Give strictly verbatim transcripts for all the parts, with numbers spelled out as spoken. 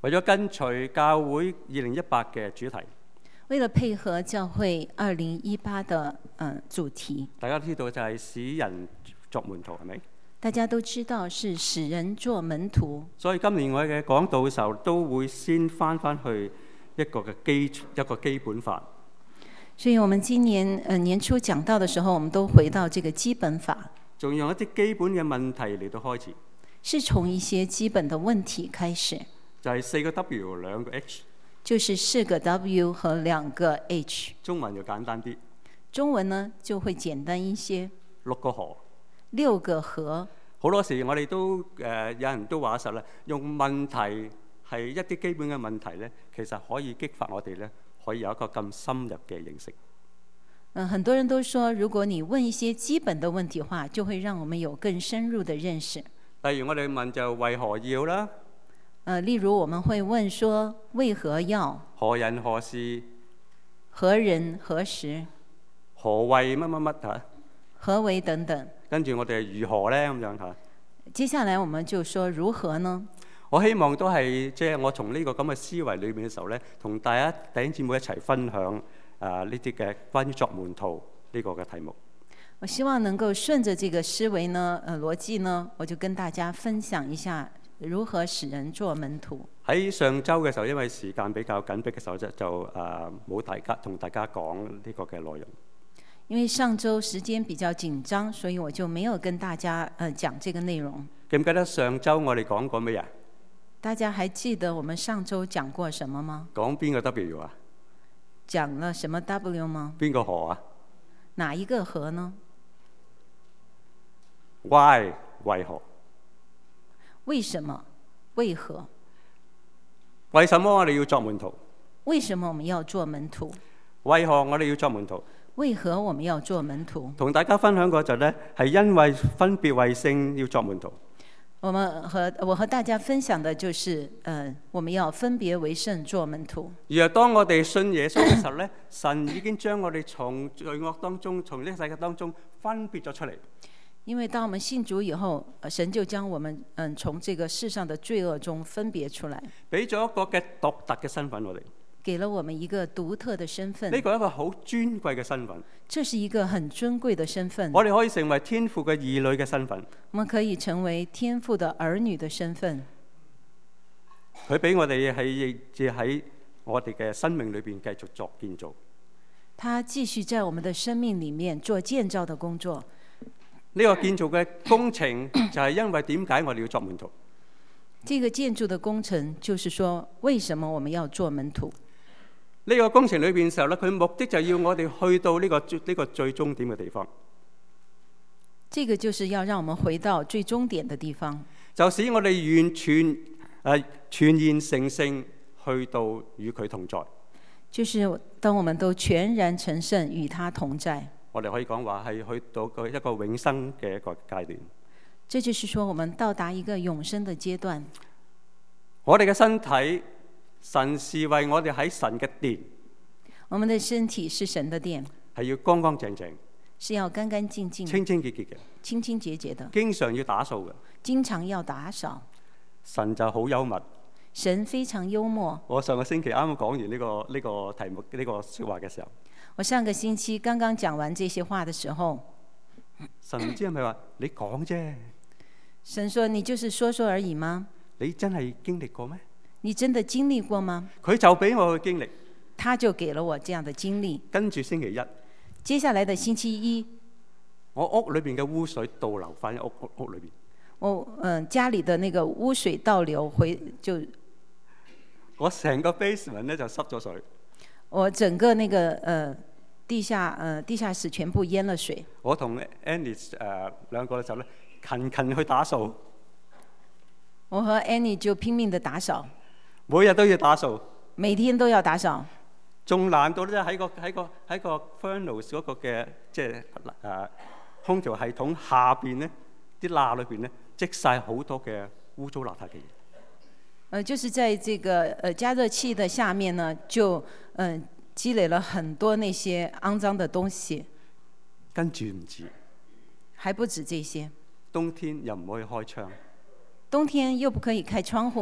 為咗跟隨教會二零一八嘅主題， 為了配合教會二零一八的呃主題， 大家都知道就係使人作門徒，係咪？ 大家都知道是使人做門徒。 所以今年我嘅講道嘅時候，都會先翻翻去一個嘅基一個基本法。 所以我們今年呃年初講到的時候，我們都回到這個基本法， 仲用一啲基本嘅問題嚟到開始， 是從一些基本的問題開始。 就係四個 W 兩個 H， 就是四個 W 和兩個 H。 中文就簡單啲， 中文呢就會簡單一些。 六個河， 六個河。 好多時我哋都誒、呃、有人都話實啦，用問題係一啲基本嘅問題咧，其實可以激發我哋咧，可以有一個咁深入嘅認識。 嗯，很多人都說，如果你問一些基本的問題話，就會讓我們有更深入的認識。 例如我哋問就為何要啦？ 呃，例如我們會問說為何要？ 何人何事？ 何人何時？ 何為乜乜乜嚇？ 何為等等。 跟住我哋如何咧咁樣嚇？ 接下來我們就說如何呢？ 我希望都係即係我從呢個咁嘅思維裏面嘅時候咧，同大家弟兄姊妹一齊分享啊呢啲嘅關於作門徒呢個嘅題目。 我希望能夠順着這個思維呢，呃邏輯呢，我就跟大家分享一下如何使人做門徒。 喺上週嘅時候，因為時間比較緊迫嘅時候啫，就誒冇大家同大家講呢個嘅內容。 因為上週時間比較緊張，所以我就沒有跟大家誒講這個內容。 記唔記得上週我哋講過咩啊？ 大家還記得我們上週講過什麼嗎？ 講邊個 W 啊？ 講了什麼 W 嗎？ 邊個河啊？ 哪一個河呢？ Why 為何？ 為什麼？為何？ 為什麼我哋要作門徒？ 為什麼我們要做門徒？ 為何我哋要作門徒？ 為何我們要做門徒？ 同大家分享過就呢，係因為分別為聖要作門徒。 我們和我和大家分享的就是，呃，我們要分別為聖做門徒。 而係當我哋信耶穌嘅時候呢，神已經將我哋從罪惡當中，從呢個世界當中分別咗出嚟。 因為當我們信主以後，神就將我們嗯從這個世上的罪惡中分別出來， 俾咗一個嘅獨特嘅身份我哋。 給了我們一個獨特的身份。 呢個係一個好尊貴嘅身份。 這是一個很尊貴的身份。 我哋可以成為天父嘅兒女嘅身份。 我們可以成為天父的兒女的身份。 佢俾我哋係亦喺我哋嘅生命裏邊繼續作建造。 他繼續在我們的生命裡面做建造的工作。 呢個建造嘅工程就係因為點解我哋要作門徒？ 這個建築的工程就是說，為什麼我們要做門徒？ 呢個工程裏邊嘅時候咧，佢目的就要我哋去到呢個呢個最終點嘅地方。 這個就是要讓我們回到最終點的地方， 就使我哋完全誒全然成聖，去到與佢同在。 就是當我們都全然成聖，與他同在。 我哋可以講話係去到個一個永生嘅一個階段。 這就是說，我們到達一個永生的階段。 我哋嘅身體，神視為我哋喺神嘅殿。 我們的身體是神的殿， 係要乾乾淨淨， 是要乾乾淨淨、 清清潔潔嘅， 清清潔潔的， 經常要打掃嘅。 經常要打掃。 神就好幽默。 神非常幽默。 我上個星期啱啱講完呢、這個呢、這個題目呢、這個説話嘅時候， 我上個星期剛剛講完這些話的時候， 神唔知係咪話你講啫？ 神說：你就是說說而已嗎？ 你真係經歷過咩？ 你真的經歷過嗎？ 佢就俾我去經歷， 他就給了我這樣的經歷。 跟住星期一， 接下來的星期一， 我屋裏邊嘅污水倒流翻喺屋屋屋裏邊。 我嗯、呃、家裡的那個污水倒流回就， 我成個 basement 咧就濕咗水。 我整個那個呃地下呃地下室全部淹了水。 我同 Annie 誒、呃、兩個就咧勤勤去打掃。 我和 Annie 就拼命的打掃， 每日都要打掃， 每天都要打掃。 仲難到咧喺個喺個喺個 furnace 嗰個嘅即係誒空調系統下邊咧啲罅裏邊咧積晒好多嘅污糟邋遢嘅嘢。 呃，就是在這個呃加熱器的下面呢，就嗯、呃、積累了很多那些骯髒的東西。 跟住唔止， 還不止這些。 冬天又唔可以開窗。 冬天又不可以開窗戶。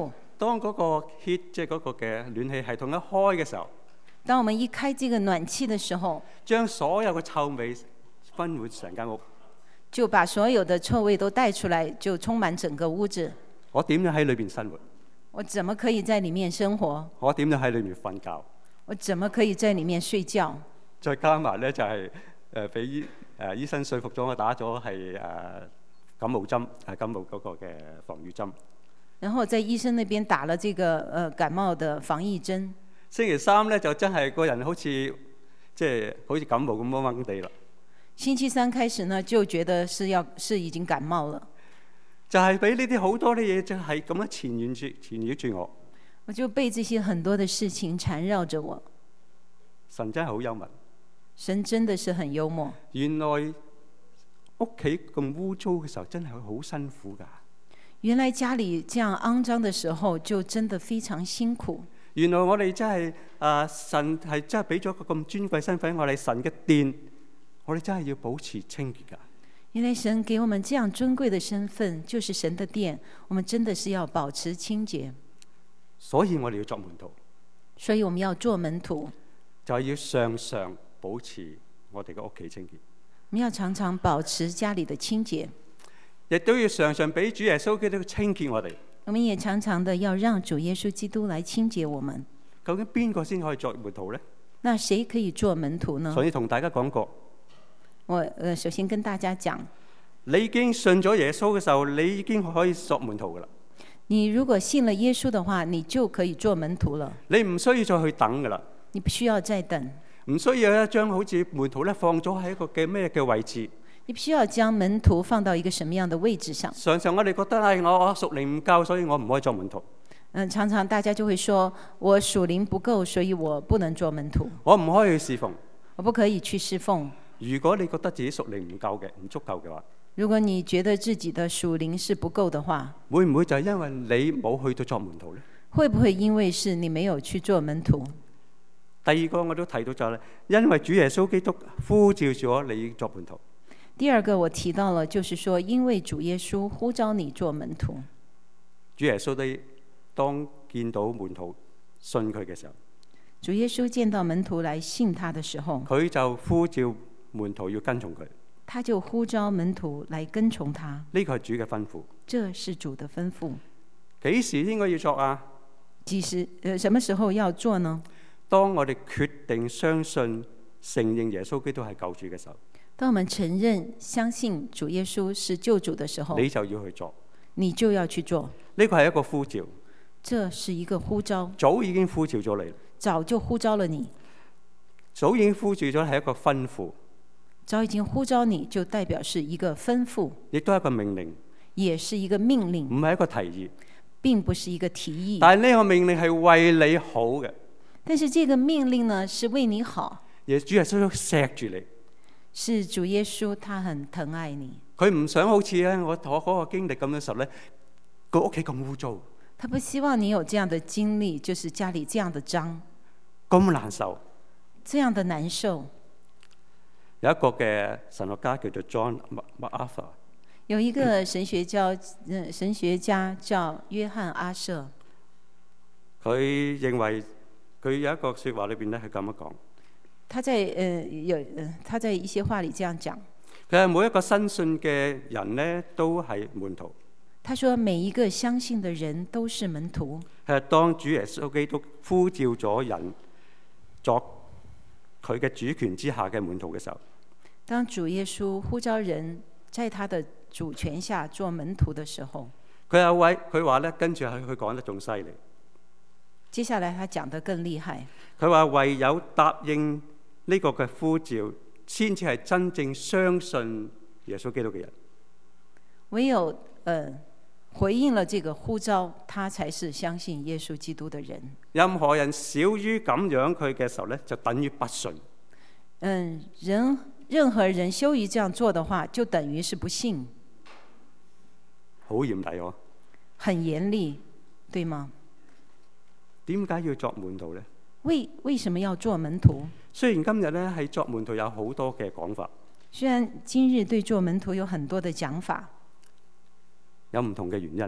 當嗰個 heat 即係嗰個嘅暖氣系統一開嘅時候， 當我們一開這個暖氣的時候， 將所有嘅臭味分滿成間屋， 就把所有的臭味都帶出來，就充滿整個屋子。 我點樣喺裏邊生活？ 我怎麼可以在裡面生活？ 我點樣喺裏面瞓覺？ 我怎麼可以在裡面睡覺？ 再加埋咧就係誒俾醫誒醫生說服咗我打咗係誒感冒針，係感冒嗰個嘅防禦針。 然後在醫生那邊打了這個呃感冒的防疫針。 星期三咧就真係個人好似即係好似感冒咁掹掹地啦。 星期三開始呢就覺得是要是已經感冒了。 就係俾呢啲好多啲嘢，就係咁樣纏繞住纏繞住我。 我就被這些很多的事情纏繞着我。 神真係好幽默。 神真的是很幽默。 原來屋企咁污糟嘅時候，真係好辛苦㗎。 原來家裡這樣骯髒的時候，就真的非常辛苦。 原來我哋真係啊，神係真係俾咗個咁尊貴身份，我哋神嘅殿，我哋真係要保持清潔㗎。 原來神給我們這樣尊貴的身份，就是神的殿，我們真的是要保持清潔。 所以我哋要作門徒。 所以我們要做門徒， 就係要常常保持我哋嘅屋企清潔。 我們要常常保持家裡的清潔， 亦都要常常俾主耶穌基督清潔我哋。 我們也常常的要讓主耶穌基督來清潔我們。 究竟邊個先可以作門徒呢？ 那誰可以做門徒呢？ 所以同大家講過。 我呃首先跟大家講， 你已經信咗耶穌嘅時候，你已經可以作門徒噶啦。 你如果信了耶穌的話，你就可以做門徒了。 你唔需要再去等噶啦。 你不需要再等。 唔需要一將好似門徒咧放咗喺一個嘅咩嘅位置。 你不需要將門徒放到一個什麼樣的位置上。 常常我哋覺得係我我屬靈唔夠，所以我唔可以做門徒。 嗯，常常大家就會說我屬靈不夠，所以我不能做門徒。 我唔可以去侍奉。 我不可以去侍奉。 如果你覺得自己屬靈唔夠嘅，唔足夠嘅話， 如果你覺得自己的屬靈是不夠的話， 會唔會就係因為你冇去到作門徒呢？ 會不會因為是你沒有去做門徒？ 第二個我都提到就係，因為主耶穌基督呼召咗你作門徒。 第二個我提到了，就是說因為主耶穌呼召你做門徒。 主耶穌你當見到門徒信佢嘅時候， 主耶穌見到門徒來信他的時候， 佢就呼召門徒要跟從佢。 他就呼召門徒來跟從他。 呢個係主嘅吩咐。 這是主的吩咐。 幾時應該要作啊？ 幾時？呃，什麼時候要做呢？ 當我哋決定相信、承認耶穌基督係救主嘅時候。 當我們承認、相信主耶穌是救主的時候， 你就要去做。 你就要去做。 呢個係一個呼召。 這是一個呼召。 早已經呼召咗你。 早就呼召了你。 早已經呼召咗係一個吩咐。 早已經呼召你就代表是一個吩咐， 亦都係一個命令， 也是一個命令， 唔係一個提議， 並不是一個提議。 但係呢個命令係為你好嘅。 但是這個命令呢，是為你好。 耶主耶穌錫住你， 是主耶穌，他很疼愛你。 佢唔想好似咧我我嗰個經歷咁嘅時候咧，個屋企咁污糟。 他不希望你有這樣的經歷，就是家裡這樣的髒， 咁難受， 這樣的難受。 有一個嘅神學家叫做 John MacArthur， 有一個神學家，嗯，神學家叫約翰阿瑟。 佢認為佢有一個説話裏邊咧係咁樣講。 他在誒、呃、有誒、呃，他在一些話裡這樣講。 佢係每一個新信嘅人咧都係門徒。 他說每一個相信的人都是門徒。 係當主耶穌基督呼召咗人作佢嘅主權之下嘅門徒嘅時候， 當主耶穌呼召人在他的主權下做門徒的時候， 佢有位佢話咧，跟住係佢講得仲犀利。 接下來他講得更厲害。 佢話唯有答應呢個嘅呼召，先至係真正相信耶穌基督嘅人。 唯有誒、呃、回應了這個呼召，他才是相信耶穌基督的人。 任何人少於咁樣佢嘅時候咧，就等於不信。 嗯，人任何人羞於這樣做的話，就等於是不信。 好嚴厲喎。 很嚴厲，對嗎？ 點解要作門徒呢？ 為為什麼要做門徒？ 雖然今日咧係作門徒有好多嘅講法， 雖然今日對做門徒有很多的講法， 有唔同嘅原因，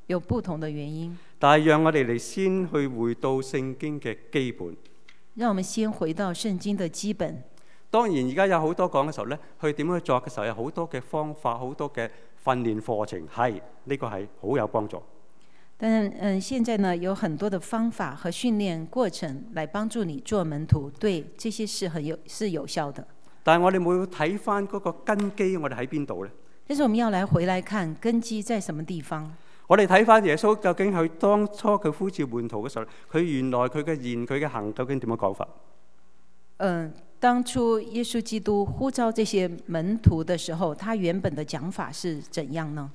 有不同的原因。 但係讓我哋嚟先去回到聖經嘅基本。 讓我們先回到聖經的基本。 當然而家有好多講嘅時候咧，去點樣去做嘅時候有好多嘅方法，好多嘅訓練課程，係呢個係好有幫助。 但嗯，現在呢有很多的方法和訓練過程來幫助你做門徒，對這些事很有是有效的。 但係我哋冇睇翻嗰個根基，我哋喺邊度呢？ 但是我們要來回來看根基在什麼地方。 我哋睇翻耶穌究竟佢當初佢呼召門徒嘅時候，佢原來佢嘅言佢嘅行究竟點樣講法？ 嗯，當初耶穌基督呼召這些門徒的時候，他原本的講法是怎樣呢？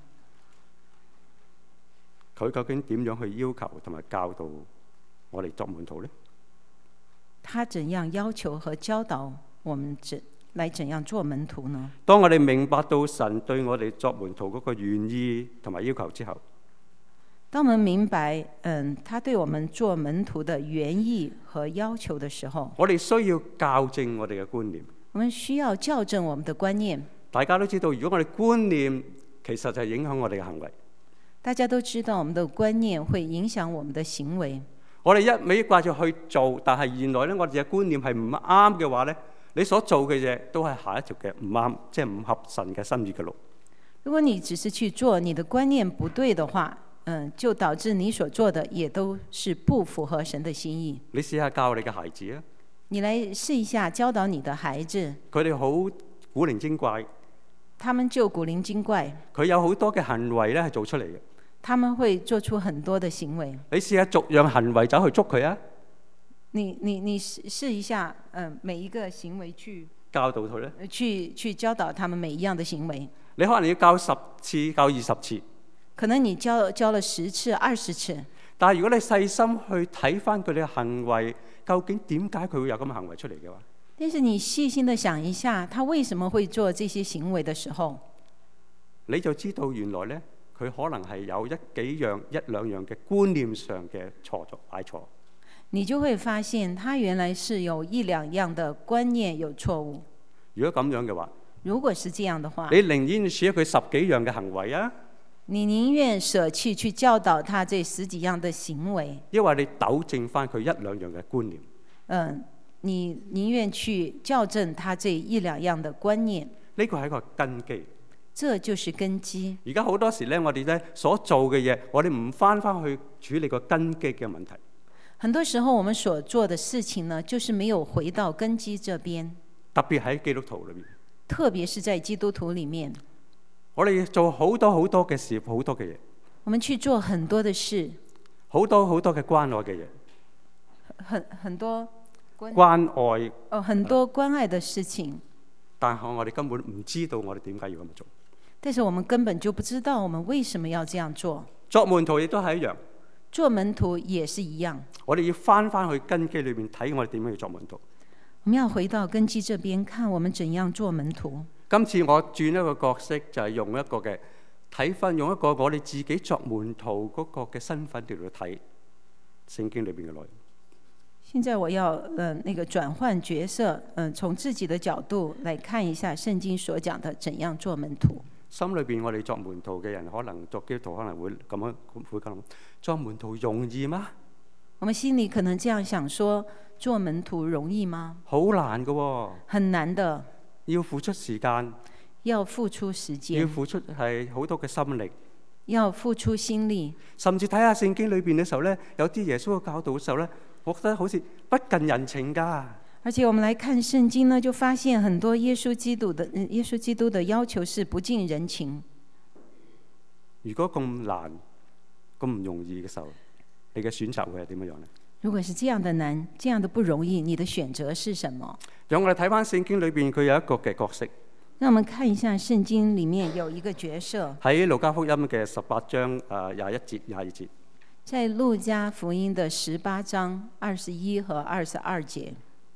佢究竟點樣去要求同埋教導我哋作門徒呢？ 他怎樣要求和教導我們怎來怎樣做門徒呢？ 當我哋明白到神對我哋作門徒嗰個願意同埋要求之後， 當我們明白嗯，他對我們做門徒的原意和要求的時候， 我哋需要校正我哋嘅觀念。 我們需要校正我們的觀念。 大家都知道，如果我哋觀念其實就係影響我哋嘅行為。 大家都知道，我們的觀念會影響我們的行為。 我哋一味掛住去做，但係原來咧，我哋嘅觀念係唔啱嘅話咧，你所做嘅嘢都係下一條嘅唔啱，即係唔合神嘅心意嘅路。 如果你只是去做，你的觀念不對的話，嗯，就導致你所做的也都是不符合神的心意。 你試下教你嘅孩子啊， 你來試一下教導你的孩子， 佢哋好古靈精怪， 他們就古靈精怪， 佢有好多嘅行為咧係做出嚟嘅。 他們會做出很多的行為。 你試下逐樣行為走去捉佢啊！ 你你你試試一下，嗯，每一個行為去教導佢咧， 去去教導他們每一樣的行為。 你可能要教十次、教二十次， 可能你教教了十次、二十次。 但係如果你細心去睇翻佢哋嘅行為，究竟點解佢會有咁嘅行為出嚟嘅話？ 但是你細心的想一下，他為什麼會做這些行為的時候， 你就知道原來咧。佢可能係有一幾樣、一兩樣嘅觀念上嘅錯作擺錯。 你就會發現，他原來是有一兩樣的觀念有錯誤。 如果咁樣嘅話， 如果是這樣的話， 你寧願捨佢十幾樣嘅行為啊？ 你寧願捨棄去教導他這十幾樣的行為， 因為你糾正翻佢一兩樣嘅觀念。 嗯，你寧願去校正他這一兩樣的觀念。 呢個係一個根基。 這就是根基。 而家好多時咧，我哋咧所做嘅嘢，我哋唔翻翻去處理個根基嘅問題。 很多時候，我們所做的事情呢，就是沒有回到根基這邊。 特別喺基督徒裏面， 特別是在基督徒裡面， 我哋做好多好多嘅事，好多嘅嘢。 我們去做很多的事， 好多好多嘅關愛嘅嘢， 很很多關， 關愛哦，很多關愛的事情。 但係我哋根本唔知道我哋點解要咁做。 但是我們根本就不知道我們為什麼要這樣做。 作門徒亦都係一樣， 做門徒也是一樣。 我哋要翻翻去根基裏面睇我哋點樣去作門徒。 我們要回到根基這邊看我們怎樣做門徒。 今次我轉一個角色，就係用一個嘅睇翻，用一個我哋自己作門徒嗰個嘅身份嚟去睇聖經裏邊嘅內容。 現在我要呃那個轉換角色，嗯、呃，從自己的角度來看一下聖經所講的怎樣做門徒。 心裏邊我哋作門徒嘅人，可能作基督徒可能會咁樣會咁諗：作門徒容易嗎？ 我們心裡可能這樣想說：做門徒容易嗎？ 好難㗎喎， 很難的， 要付出時間， 要付出時間， 要付出係好多嘅心力， 要付出心力。 甚至睇下聖經裏邊嘅時候咧，有啲耶穌嘅教導嘅時候咧，我覺得好似不近人情㗎。 而且我們來看聖經呢，就發現很多耶穌基督的耶穌基督的要求是不近人情。 如果咁難、咁唔容易嘅時候，你嘅選擇會係點樣呢？ 如果是這樣的難、這樣的不容易，你的選擇是什麼？ 讓我哋睇翻聖經裏邊，佢有一個嘅角色。 讓我們看一下聖經裡面有一個角色。 喺路加福音嘅十八章誒廿一節、廿二節。 在路加福音的十八章二十一和二十二節。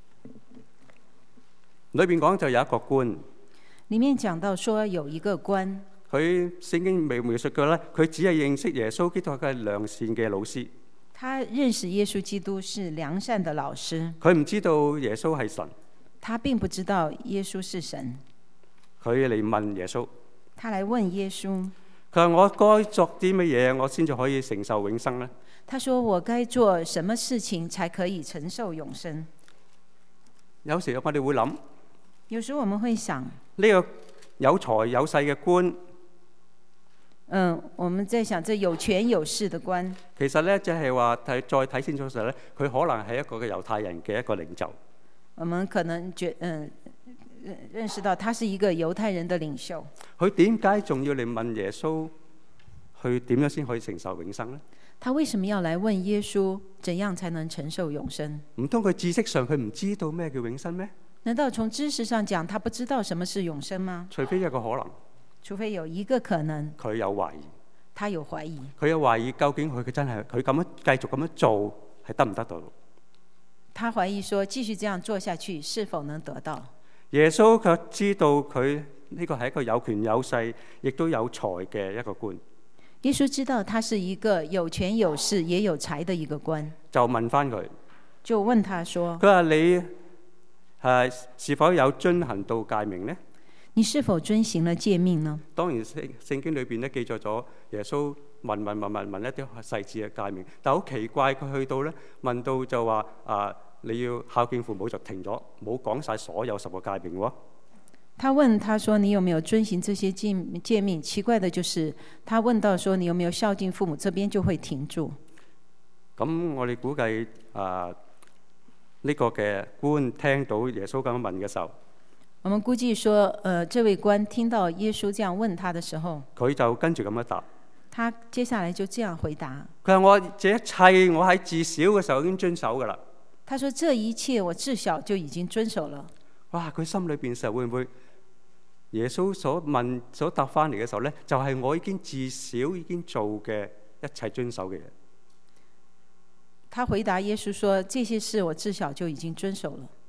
裏邊講就有一個官， 裡面講到說有一個官， 佢聖經描描述嘅咧，佢只係認識耶穌基督係良善嘅老師。 他認識耶穌基督是良善的老師， 佢唔知道耶穌係神， 他並不知道耶穌是神。 佢嚟問耶穌， 他來問耶穌， 佢佢話我該作啲乜嘢，我先至可以承受永生呢？ 他說我該做什麼事情才可以承受永生？ 有時我哋會諗， 有時我們會想， 呢個有財有勢嘅官， 嗯，我們在想，這有權有勢的官， 其實咧，即係話睇再睇清楚嘅時候咧，佢可能係一個嘅猶太人嘅一個領袖。 我們可能覺嗯認識到他是一個猶太人的領袖。 佢點解仲要嚟問耶穌，去點樣先可以承受永生呢？ 他為什麼要來問耶穌，怎樣才能承受永生？ 唔通佢知識上佢唔知道咩叫永生咩？ 難道從知識上講，他不知道什麼是永生嗎？ 除非一個可能， 除非有一個可能， 佢有懷疑， 他有懷疑， 佢有懷疑究竟佢佢真係佢咁樣繼續咁樣做係得唔得到？ 他懷疑說繼續這樣做下去是否能得到？ 耶穌卻知道佢呢個係一個有權有勢，亦都有財嘅一個官。 耶穌知道他是一個有權有勢也有財的一個官， 就問翻佢， 就問他說： 佢話你係是否有遵行到誡命呢？ 你是否遵行了誡命呢？ 當然聖聖經裏邊咧記載咗耶穌問問問問問一啲細緻嘅誡命，但好奇怪佢去到咧問到就話啊你要孝敬父母就停咗，冇講晒所有十個誡命喎。 他問他說：你有沒有遵行這些誡誡命？奇怪的就是他問到說你有沒有孝敬父母，這邊就會停住。 咁我哋估計啊呢個嘅官聽到耶穌咁樣問嘅時候， 我們估計說，呃，這位官聽到耶穌這樣問他的時候， 佢就跟住咁樣答。 他接下來就這樣回答。 佢話我這一切我喺自小嘅時候已經遵守噶啦。 他說這一切我自小就已經遵守了。 哇！佢心裏邊時候會唔會耶穌所問所答翻嚟嘅時候咧，就係、是、我已經自小已經做嘅一切遵守嘅嘢。 他回答耶穌說：這些事我自小就已經遵守了。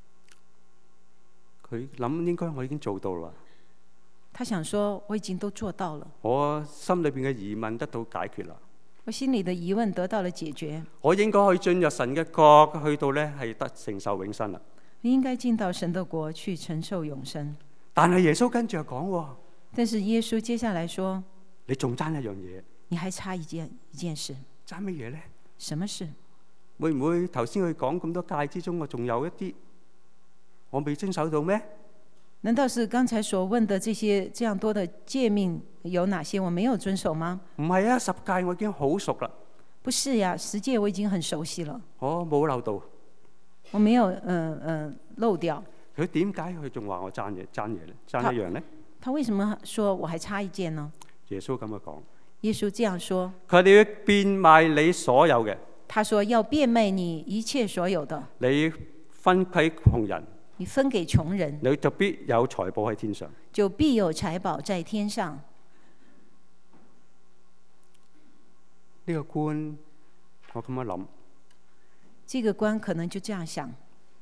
佢諗應該我已經做到啦。 他想說我已經都做到了。 我心裏邊嘅疑問得到解決啦。 我心裏的疑問得到了解決。 我應該去進入神嘅國，去到咧係得承受永生啦。 應該進到神的國去承受永生。 但係耶穌跟住又講， 但是耶穌接下來說： 你仲爭一樣嘢。 你還差一件一件事。 爭乜嘢咧？ 什麼事？ 會唔會頭先佢講咁多誡之中，我仲有一啲我未遵守到咩？ 難道是剛才所問的這些這樣多的誡命有哪些我沒有遵守嗎？ 唔係啊，十誡我已經好熟啦。 不是呀，十誡我已經很熟悉了。 我冇漏到。 我沒有，嗯、呃、嗯、呃，漏掉。 佢點解佢仲話我爭嘢爭嘢咧？爭一樣咧？ 他為什麼說我還差一件呢？ 耶穌咁樣講。 耶穌這樣說。 佢話你要變賣你所有嘅。 他說要變賣你一切所有的。 你分給窮人。 你分給窮人。 你就必有財寶喺天上。 就必有財寶在天上。 呢個官，我咁樣諗。 這個官可能就這樣想：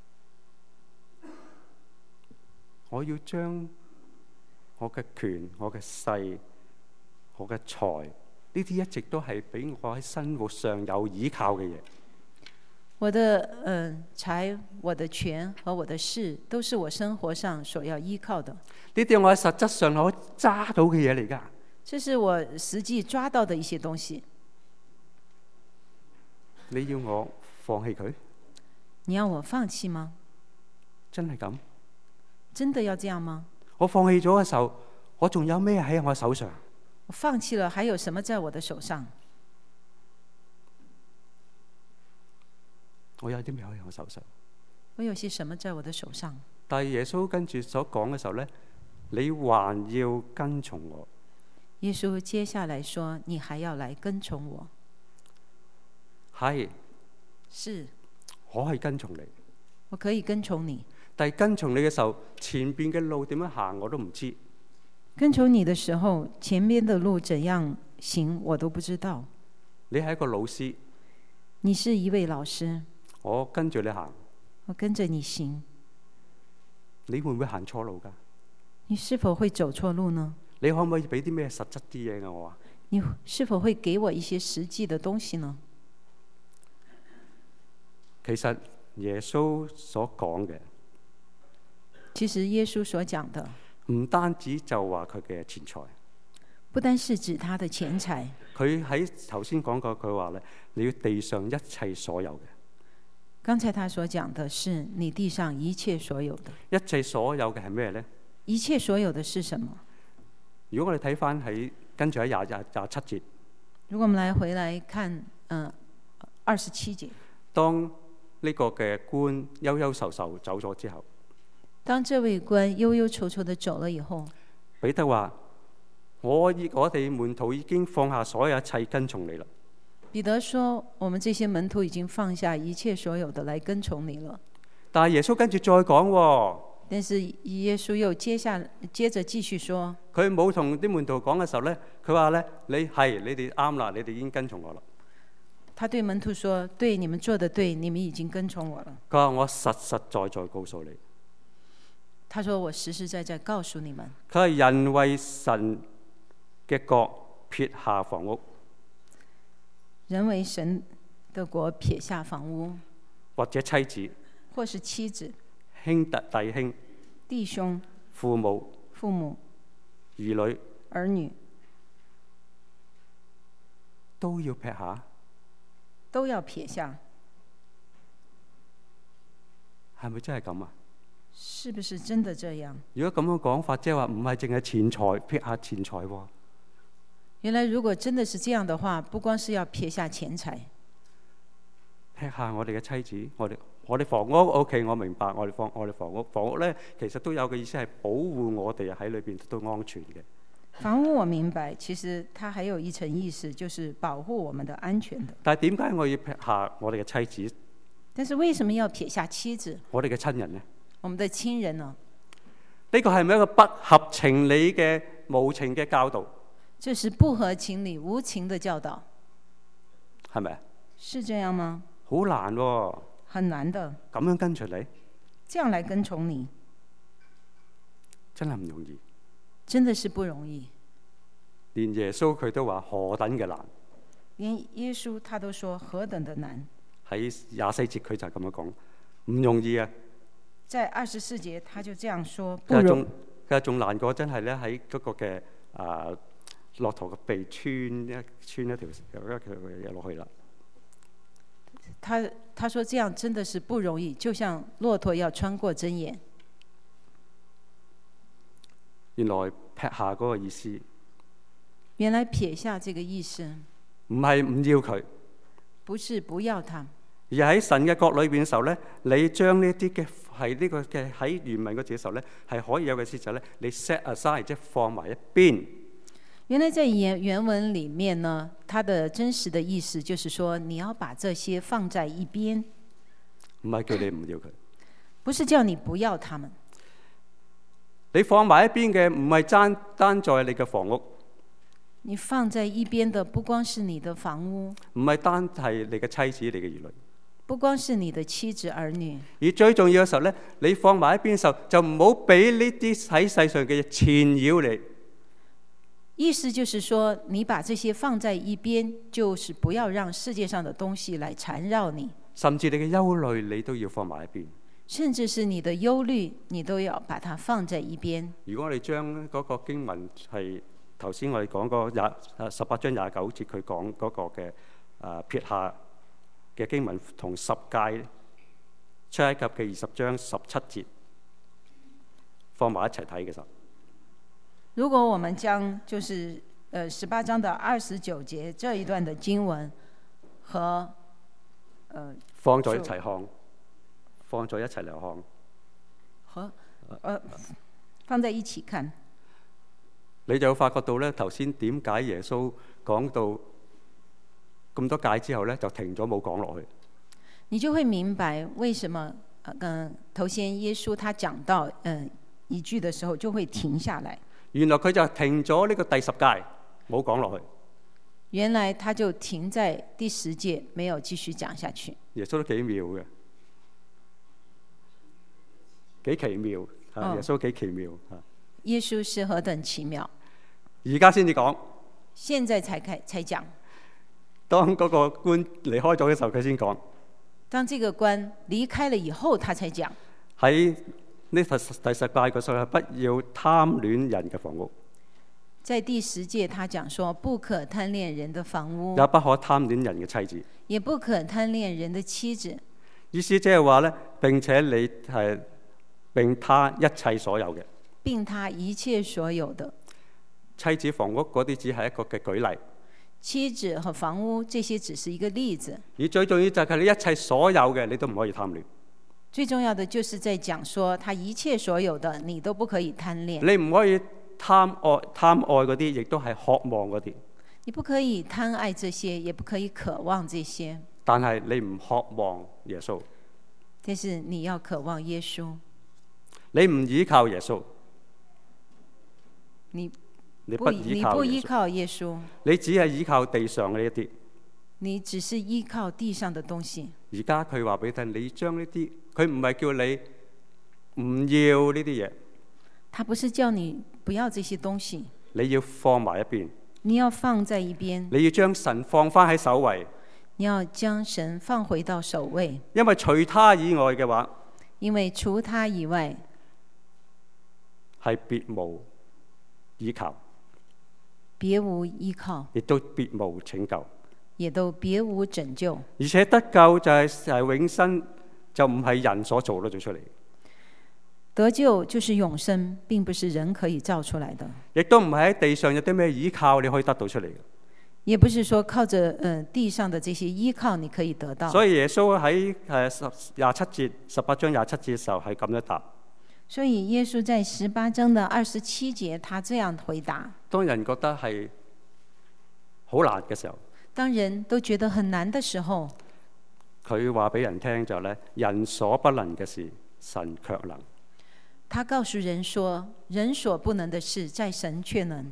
我要將我嘅權、我嘅勢、我嘅財，呢啲一直都係俾我喺生活上有依靠嘅嘢。 我的嗯財、我的權和我的勢，都是我生活上所要依靠的。 呢啲我喺實質上可以揸到嘅嘢嚟㗎。 這是我實際抓到的一些東西。 你要我放棄佢？ 你要我放棄嗎？ 真係咁？ 真的要這樣嗎？ 我放棄咗嘅時候，我仲有咩喺我手上？ 我放棄了，還有什麼在我的手上？ 我有啲咩喺我手上？ 我有些什麼在我的手上？ 但係耶穌跟住所講嘅時候咧，你還要跟從我。 耶穌接下來說：你還要來跟從我。 係， 是， 我係跟從你， 我可以跟從你。 但係跟從你嘅時候，前邊嘅路點樣行我都唔知。 跟從你的時候，前邊的路怎樣行我都不知道。 你係一個老師， 你是一位老師， 我跟住你行， 我跟着你行。 你會唔會行錯路㗎？ 你是否會走錯路呢？ 你可唔可以俾啲咩實質啲嘢我啊？ 你是否會給我一些實際的東西呢？ 其實耶穌所講嘅， 其實耶穌所講的， 唔單止就話佢嘅錢財， 不單是指他的錢財。 佢喺頭先講過佢話咧，你要地上一切所有嘅。 剛才他所講的是你地上一切所有的。 一切所有嘅係咩咧？ 一切所有的是什麼？ 如果我哋睇翻喺跟住喺廿廿廿七節， 如果我們來回來看，嗯、呃，二十七節，當呢個嘅官憂憂愁愁走咗之後， 當這位官憂憂愁愁地走了以後， 彼得話：我已我哋門徒已經放下所有一切跟從你啦。 彼得說：我們這些門徒已經放下一切所有的來跟從你了。 但係耶穌跟住再講喎。 但是耶穌又接下接着繼續說， 佢冇同啲門徒講嘅時候咧，佢話咧：你係你哋啱啦，你哋已經跟從我啦。 他對門徒說：對，你們做得對，你們已經跟從我了。 佢話：我實實在在告訴你。 他說：我實實在在告訴你們。 佢係人為神嘅國撇下房屋。 人為神的國撇下房屋， 或者妻子， 或是妻子， 兄弟弟兄， 弟兄， 父母， 父母， 兒女， 兒女， 都要撇下， 都要撇下， 係咪真係咁啊？ 是不是真的這樣？ 如果咁樣講法，即係話唔係淨係錢財撇下錢財喎。 原來如果真的是這樣的話，不光是要撇下錢財， 撇下我哋嘅妻子，我哋我哋房屋 OK， 我明白，我哋房我哋房屋房屋咧，其實都有嘅意思係保護我哋喺裏邊都安全嘅。 房屋我明白，其實它還有一層意思，就是保護我們的安全的。 但係點解我要撇下我哋嘅妻子？ 但是為什麼要撇下妻子？ 我哋嘅親人呢？ 我們的親人呢？ 呢個係咪一個不合情理嘅無情嘅教導？ 這是不合情理、無情的教導， 係咪啊？ 是這樣嗎？ 好難喎， 很難的。 咁樣跟隨你， 這樣來跟從你， 真係唔容易。 真的是不容易。 連耶穌佢都話何等嘅難。 連耶穌他都說何等的難。 喺廿四節佢就係咁樣講，唔容易啊。 在二十四節他就這樣說，不容易。 其實仲難過真係咧喺嗰個嘅啊。駱駝嘅鼻穿一穿一條有一條嘢落去啦。 他他說這樣真的是不容易，就像駱駝要穿過針眼。 原來撇下嗰個意思， 原來撇下這個意思， 唔係唔要佢， 不是不要他， 而喺神嘅國裏邊嘅時候咧，你將呢啲嘅係呢個嘅喺原文嗰字嘅時候咧，係可以有嘅事就係咧，你 set aside 即係放埋一邊。 原來在原原文裏面呢，它的真實的意思就是說，你要把這些放在一邊， 唔係叫你唔要佢， 不是叫你不要他們。 你放埋一邊嘅唔係單單在你嘅房屋， 你放在一邊的不光是你的房屋， 唔係單係你嘅妻子、你嘅兒女， 不光是你的妻子兒女， 而最重要嘅時候咧，你放埋一邊嘅時候，就唔好俾呢啲喺世上嘅嘢纏繞你。 意思就是說，你把這些放在一邊，就是不要讓世界上的東西來纏繞你。 甚至你嘅憂慮，你都要放埋一邊。 甚至是你的憂慮，你都要把它放在一邊。 如果我哋將嗰個經文係頭先我哋講過廿十八章廿九節，佢講嗰個嘅誒撇下嘅經文，同十誡出埃及嘅二十章十七節放埋一齊睇嘅時候。 如果我們將就是呃十八章的二十九節這一段的經文和呃放在一齊看，放在一齊嚟看， 和呃放在一起看， 你就會發覺到咧，頭先點解耶穌講到咁多誡之後咧，就停咗冇講落去。 你就會明白為什麼嗯頭先耶穌他講到嗯一句的時候就會停下來。 原來佢就停咗呢個第十誡，冇講落去。 原來他就停在第十誡，沒有繼續講下去。 耶穌都幾妙嘅，幾奇妙啊！ 哦、 耶穌幾奇妙啊！ 耶穌是何等奇妙！ 而家先至講， 現在才開才講。 當嗰個官離開咗嘅時候，佢先講。 當這個官離開了以後，他才講。 喺呢第第十誡嘅時候，不要貪戀人嘅房屋。 在第十節，他講說，不可貪戀人的房屋， 也不可貪戀人嘅妻子。 也不可貪戀人的妻子。 意思即係話咧，並且你係並他一切所有嘅， 並他一切所有的。 妻子、房屋嗰啲只係一個嘅舉例。 妻子和房屋這些只是一個例子。 而最重要就係你一切所有嘅，你都唔可以貪戀。 最重要的就是在講說，他一切所有的，你都不可以貪戀。 你唔可以貪愛貪愛嗰啲，亦都係渴望嗰啲。 你不可以貪愛這些，也不可以渴望這些。 但係你唔渴望耶穌， 但是你要渴望耶穌。 你唔依靠耶穌， 你你不不依靠你不依耶穌， 靠耶穌， 你只係依靠地上嘅呢一啲。 你只是依靠地上的東西。 而家佢話俾你聽，你將呢啲，佢唔係叫你唔要呢啲嘢， 他不是叫你不要這些東西， 你要放埋一邊， 你要放在一邊， 你要將神放翻喺首位， 你要將神放回到首位。 因為除他以外嘅話， 因為除他以外係別無依靠， 別無依靠， 亦都別無拯救。 也都別無拯救。 而且得救就係係永生，就唔係人所做得做出嚟。 得救就是永生，並不是人可以造出來的。 亦都唔係喺地上有啲咩依靠你可以得到出嚟嘅。 也不是說靠着呃地上的這些依靠你可以得到。 所以耶穌喺誒十廿七節十八章廿七節嘅時候係咁樣答。 所以耶穌在十八章的二十七節，他這樣回答： 當人覺得係好難嘅時候， 當人都覺得很難的時候， 佢話俾人聽就咧，人所不能嘅事，神卻能。 他告訴人說，人所不能的事，在神卻能。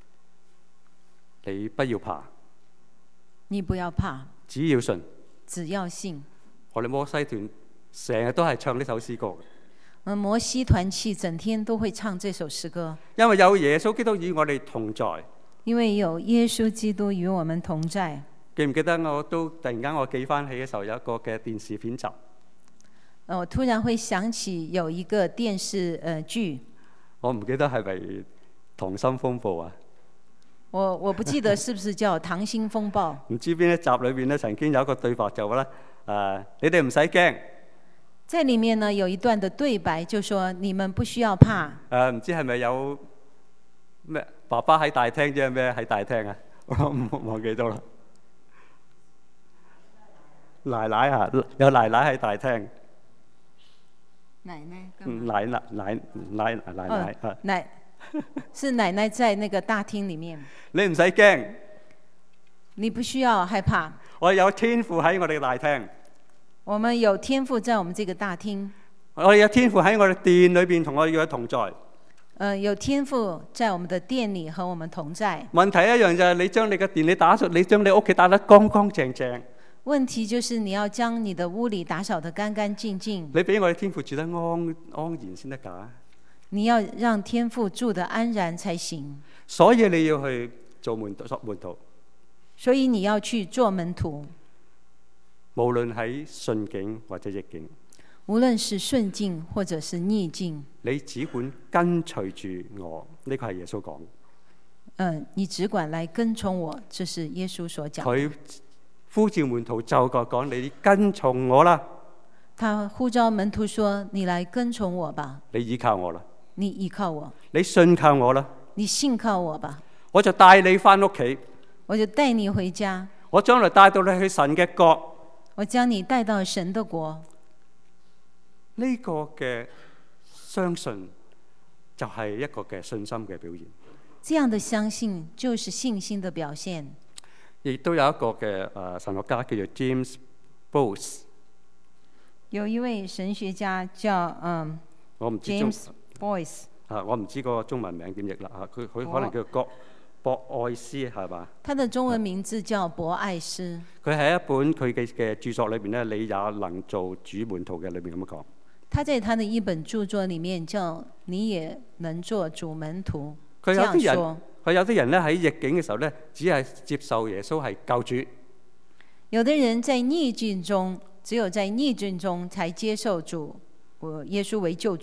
你不要怕， 你不要怕， 只要信。 只要信。 我哋摩西團成日都係唱呢首詩歌嘅。 我們摩西團契整天都會唱這首詩歌， 因為有耶穌基督與我哋同在。 因為有耶穌基督與我們同在。 記唔記得我都突然間我記翻起嘅時候有一個嘅電視片集。 我突然會想起有一個電視呃劇， 我唔記得係咪《溏心風暴》啊？ 我我不記得是不是叫《溏心風暴》。 唔知邊一集裏邊咧，曾經有一個對白就話咧：誒、呃，你哋唔使驚。 在裡面呢有一段的對白，就說你們不需要怕。誒、 呃，唔知係咪有咩爸爸喺大廳，即係咩喺大廳啊？我唔忘記咗啦。奶奶啊，有奶奶喺大廳。 奶奶， 奶奶奶奶奶奶奶啊！ 奶是奶奶在那個大廳裡面。 你唔使驚， 你不需要害怕。 我有天父喺我哋嘅大廳。 我們有天父在我們這個大廳。 我哋有天父喺我哋殿裏邊同我哋同在。 呃，有天父在我們的殿裡和我們同在。 問題一樣就係你將你嘅殿你打掃，你將你屋企打得乾乾淨淨。 問題就是你要將你的屋裡打掃得乾乾淨淨。 你俾我哋天父住得安安然先得㗎。 你要讓天父住得安然才行。 所以你要去做門作門徒。 所以你要去做門徒。 無論喺順境或者逆境。 無論是順境或者是逆境。 你只管跟隨住我，呢個係耶穌講。 嗯，你只管來跟從我，這是耶穌所講。 佢呼召門徒就個講：你跟從我啦。 他呼召門徒說：你來跟從我吧。 你依靠我啦。 你依靠我。 你信靠我啦。 你信靠我吧。 我就帶你翻屋企。 我就帶你回家。 我將來帶到你去神嘅國。 我將你帶到神的國。 呢個嘅相信就係一個嘅信心嘅表現。 這樣的相信就是信心的表現。 亦都有一個嘅誒神學家叫做 James Boyce。 有一位神學家叫嗯， 我唔知 James Boyce。 啊，我唔知嗰個中文名點譯啦嚇，佢佢可能叫國博愛斯係嘛？ 他的中文名字叫博愛斯。 佢喺一本佢嘅嘅著作裏邊咧，你也能做主門徒嘅裏邊咁樣講。 他在他的一本著作裡面叫你也能做主門徒。 佢有啲人，佢有啲人咧喺逆境嘅時候咧，只係接受耶穌係救主。 有的人在逆境中，只有在逆境中才接受主，我耶穌為救主。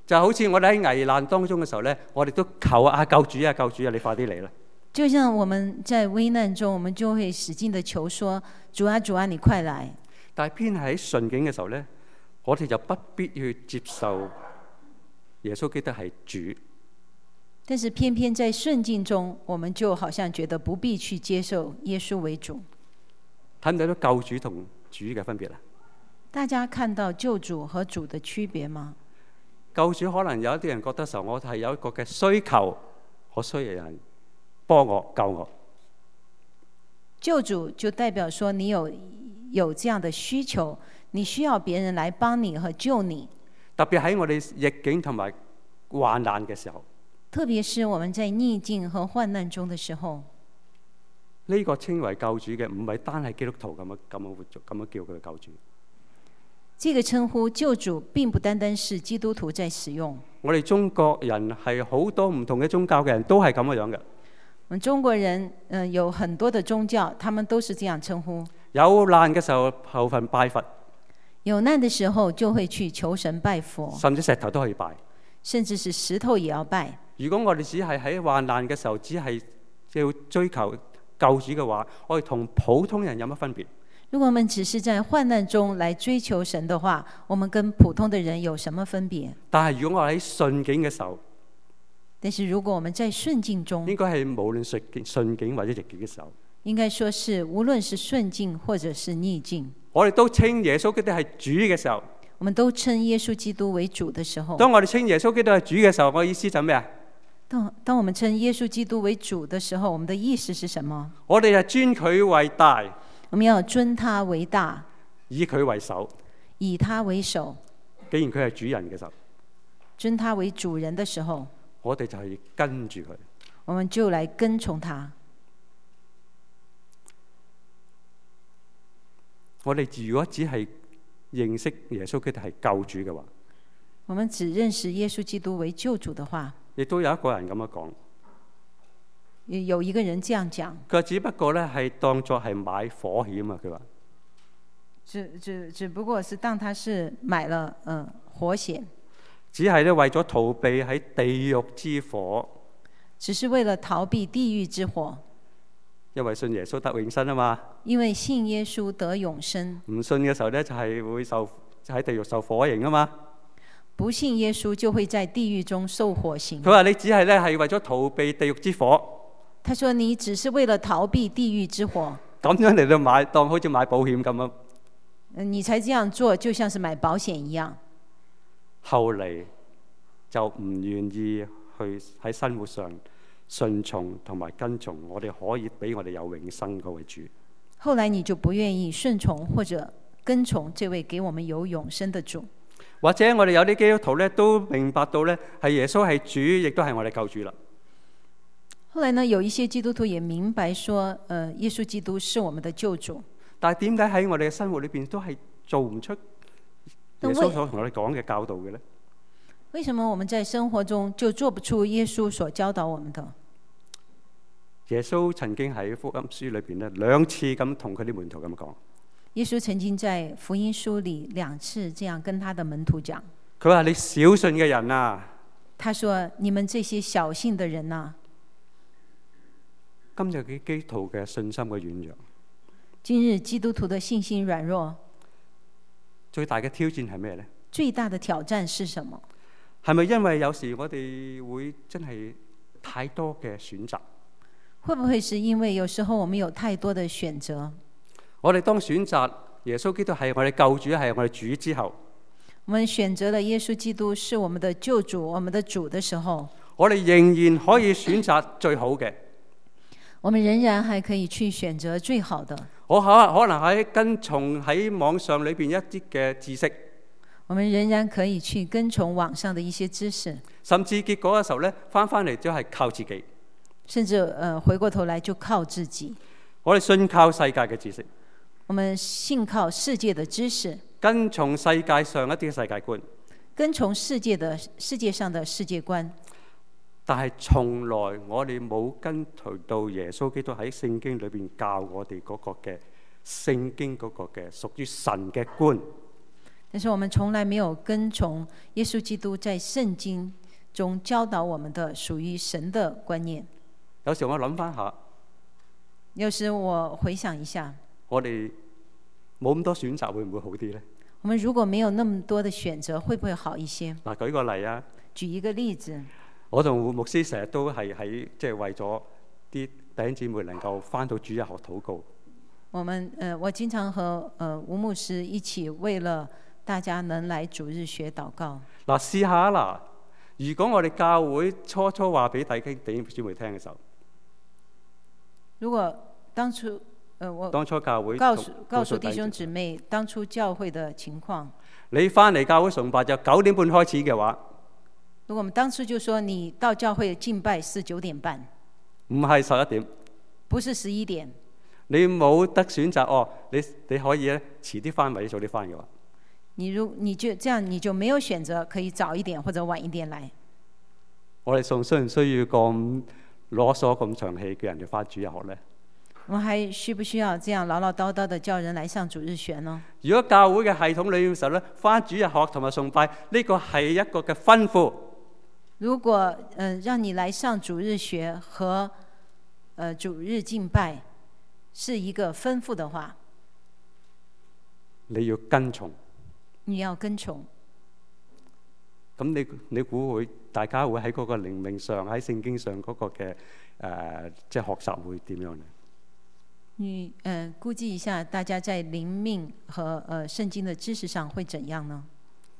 就好似我哋喺危難當中嘅時候咧，我哋都求啊救主啊救主啊，你快啲嚟啦！ 就像我們在危難中，我們就會使勁的求說：主啊主啊，你快來！ 但係偏喺順境嘅時候咧，我哋就不必去接受耶穌基督係主。 但是偏偏在順境中，我們就好像覺得不必去接受耶穌為主。 睇唔睇到救主同主嘅分別啊？ 大家看到救主和主的區別嗎？ 救主可能有一啲人覺得時候，我係有一個嘅需求，我需要人幫我救我。 救主就代表說你有有這樣的需求，你需要別人來幫你和救你。 特別喺我哋逆境同埋患難嘅時候， 特別是我們在逆境和患難中的時候， 呢個稱為救主嘅唔係單係基督徒咁樣咁樣咁樣叫佢救主。 這個稱呼救主並不單單是基督徒在使用。 我哋中國人係好多唔同嘅宗教嘅人都係咁樣嘅。 我們中國人，嗯、呃，有很多的宗教，他們都是這樣稱呼。 有難嘅時候求神拜佛， 有難的時候就會去求神拜佛， 甚至石頭都可以拜， 甚至是石頭也要拜。 如果我哋只係喺患難嘅時候，只係要追求救主嘅話，我哋同普通人有乜分別？ 如果我們只是在患難中來追求神的話，我們跟普通的人有什麼分別？ 但係如果我喺順境嘅時候， 但是如果我們在順境中， 應該係無論順境順境或者逆境嘅時候， 應該說是無論是順境或者是逆境， 我哋都稱耶穌基督係主嘅時候， 我們都稱耶穌基督為主的時候， 當我哋稱耶穌基督係主嘅時候，我意思就係咩啊？ 當當我們稱耶穌基督為主的時候，我們的意思是什麼？ 我哋係尊佢為大， 我們要尊他為大， 以佢為首， 以他為首。 既然佢係主人嘅時候， 尊他為主人的時候， 我哋就係跟住佢， 我們就來跟從他。 我哋如果只係認識耶穌基督係救主嘅話， 我們只認識耶穌基督為救主的話， 亦都有一個人咁樣講， 有一個人這樣講， 佢只不過咧係當作係買火險啊！佢話只只只不過是當他是買了嗯、呃、火險， 只係咧為咗逃避喺地獄之火， 只是為了逃避地獄之火， 因為信耶穌得永生啊嘛。 因為信耶穌得永生， 唔信嘅時候咧就係會受喺地獄受火刑啊嘛。 不信耶穌就會在地獄中受火刑。 佢話你只係咧係為咗逃避地獄之火。 他說你只是為了逃避地獄之火， 咁樣嚟到買當好似買保險咁樣。 你才這樣做，就像是買保險一樣。 後嚟就唔願意去喺生活上順從同埋跟從我哋可以俾我哋有永生嗰位主。 後來你就不願意順從或者跟從這位給我們有永生的主。 或者我哋有啲基督徒咧都明白到咧係耶穌係主，亦都係我哋救主啦。 後來呢，有一些基督徒也明白說，呃，耶穌基督是我們的救主。 但係點解喺我哋嘅生活裏邊都係做唔出耶穌所同我哋講嘅教導嘅咧？ 為什麼我們在生活中就做不出耶穌所教導我們的？ 耶穌曾經喺福音書裏邊咧兩次咁同佢啲門徒咁講。 耶穌曾經在福音書裏兩次這樣跟他的門徒講。 佢話：你小信嘅人啊！ 他說：你們這些小信的人啊！ 今日嘅基督徒嘅信心嘅軟弱， 今日基督徒的信心軟弱， 最大嘅挑戰係咩呢？ 最大的挑戰是什麼？ 係咪因為有時我哋會真係太多嘅選擇？ 會不會是因為有時候我們有太多的選擇？ 我哋當選擇耶穌基督係我哋救主，係我哋主之後， 我們選擇了耶穌基督是我們的救主，我們的主的時候， 我哋仍然可以選擇最好嘅。 我們仍然還可以去選擇最好的。 我可可能喺跟從喺網上裏邊一啲嘅知識， 我們仍然可以去跟從網上的一些知識， 甚至結果嘅時候咧，翻翻嚟都係靠自己， 甚至呃回過頭來就靠自己。 我哋信靠世界嘅知識， 我們信靠世界的知識， 跟從世界上一啲嘅世界觀， 跟從世界的世界上的世界觀。 但係從來我哋冇跟隨到耶穌基督喺聖經裏邊教我哋嗰個嘅聖經嗰個嘅屬於神嘅觀。 但是我們從來沒有跟從耶穌基督在聖經中教導我們的屬於神的觀念。 有時我諗翻下， 有時我回想一下， 我哋冇咁多選擇，會唔會好啲呢？ 我們如果沒有那麼多的選擇，會不會好一些？ 嗱，舉個例啊， 舉一個例子， 我同胡牧師成日都係喺即係為咗啲弟兄姊妹能夠翻到主日學禱告。 我們呃，我經常和呃吳牧師一起為了大家能來主日學禱告。 嗱，試下啦，如果我哋教會初初話俾弟兄弟兄姊妹聽嘅時候， 如果當初呃我當初教會告訴告訴弟兄姊妹當初教會的情況， 你翻嚟教會崇拜就九點半開始嘅話， 如果我們當初就說你到教會敬拜是九點半， 唔係十一點， 不是十一點， 你冇得選擇哦，你你可以咧遲啲翻或者早啲翻嘅話， 你如你就這樣你就沒有選擇可以早一點或者晚一點來。 我哋仲需唔需要咁囉嗦咁長氣叫人哋翻主日學呢？ 我們還需不需要這樣嘮嘮叨叨的叫人來上主日學呢？ 如果教會嘅系統裏面嘅時候咧，翻主日學同埋崇拜呢個係一個嘅吩咐。 如果嗯、呃、讓你來上主日學和呃主日敬拜是一個吩咐的話， 你要跟從。 你要跟從。 咁你你估會大家會喺嗰個靈命上喺聖經上嗰個嘅誒、呃、即係學習會點樣呢？ 你呃估計一下，大家在靈命和呃聖經的知識上會怎樣呢？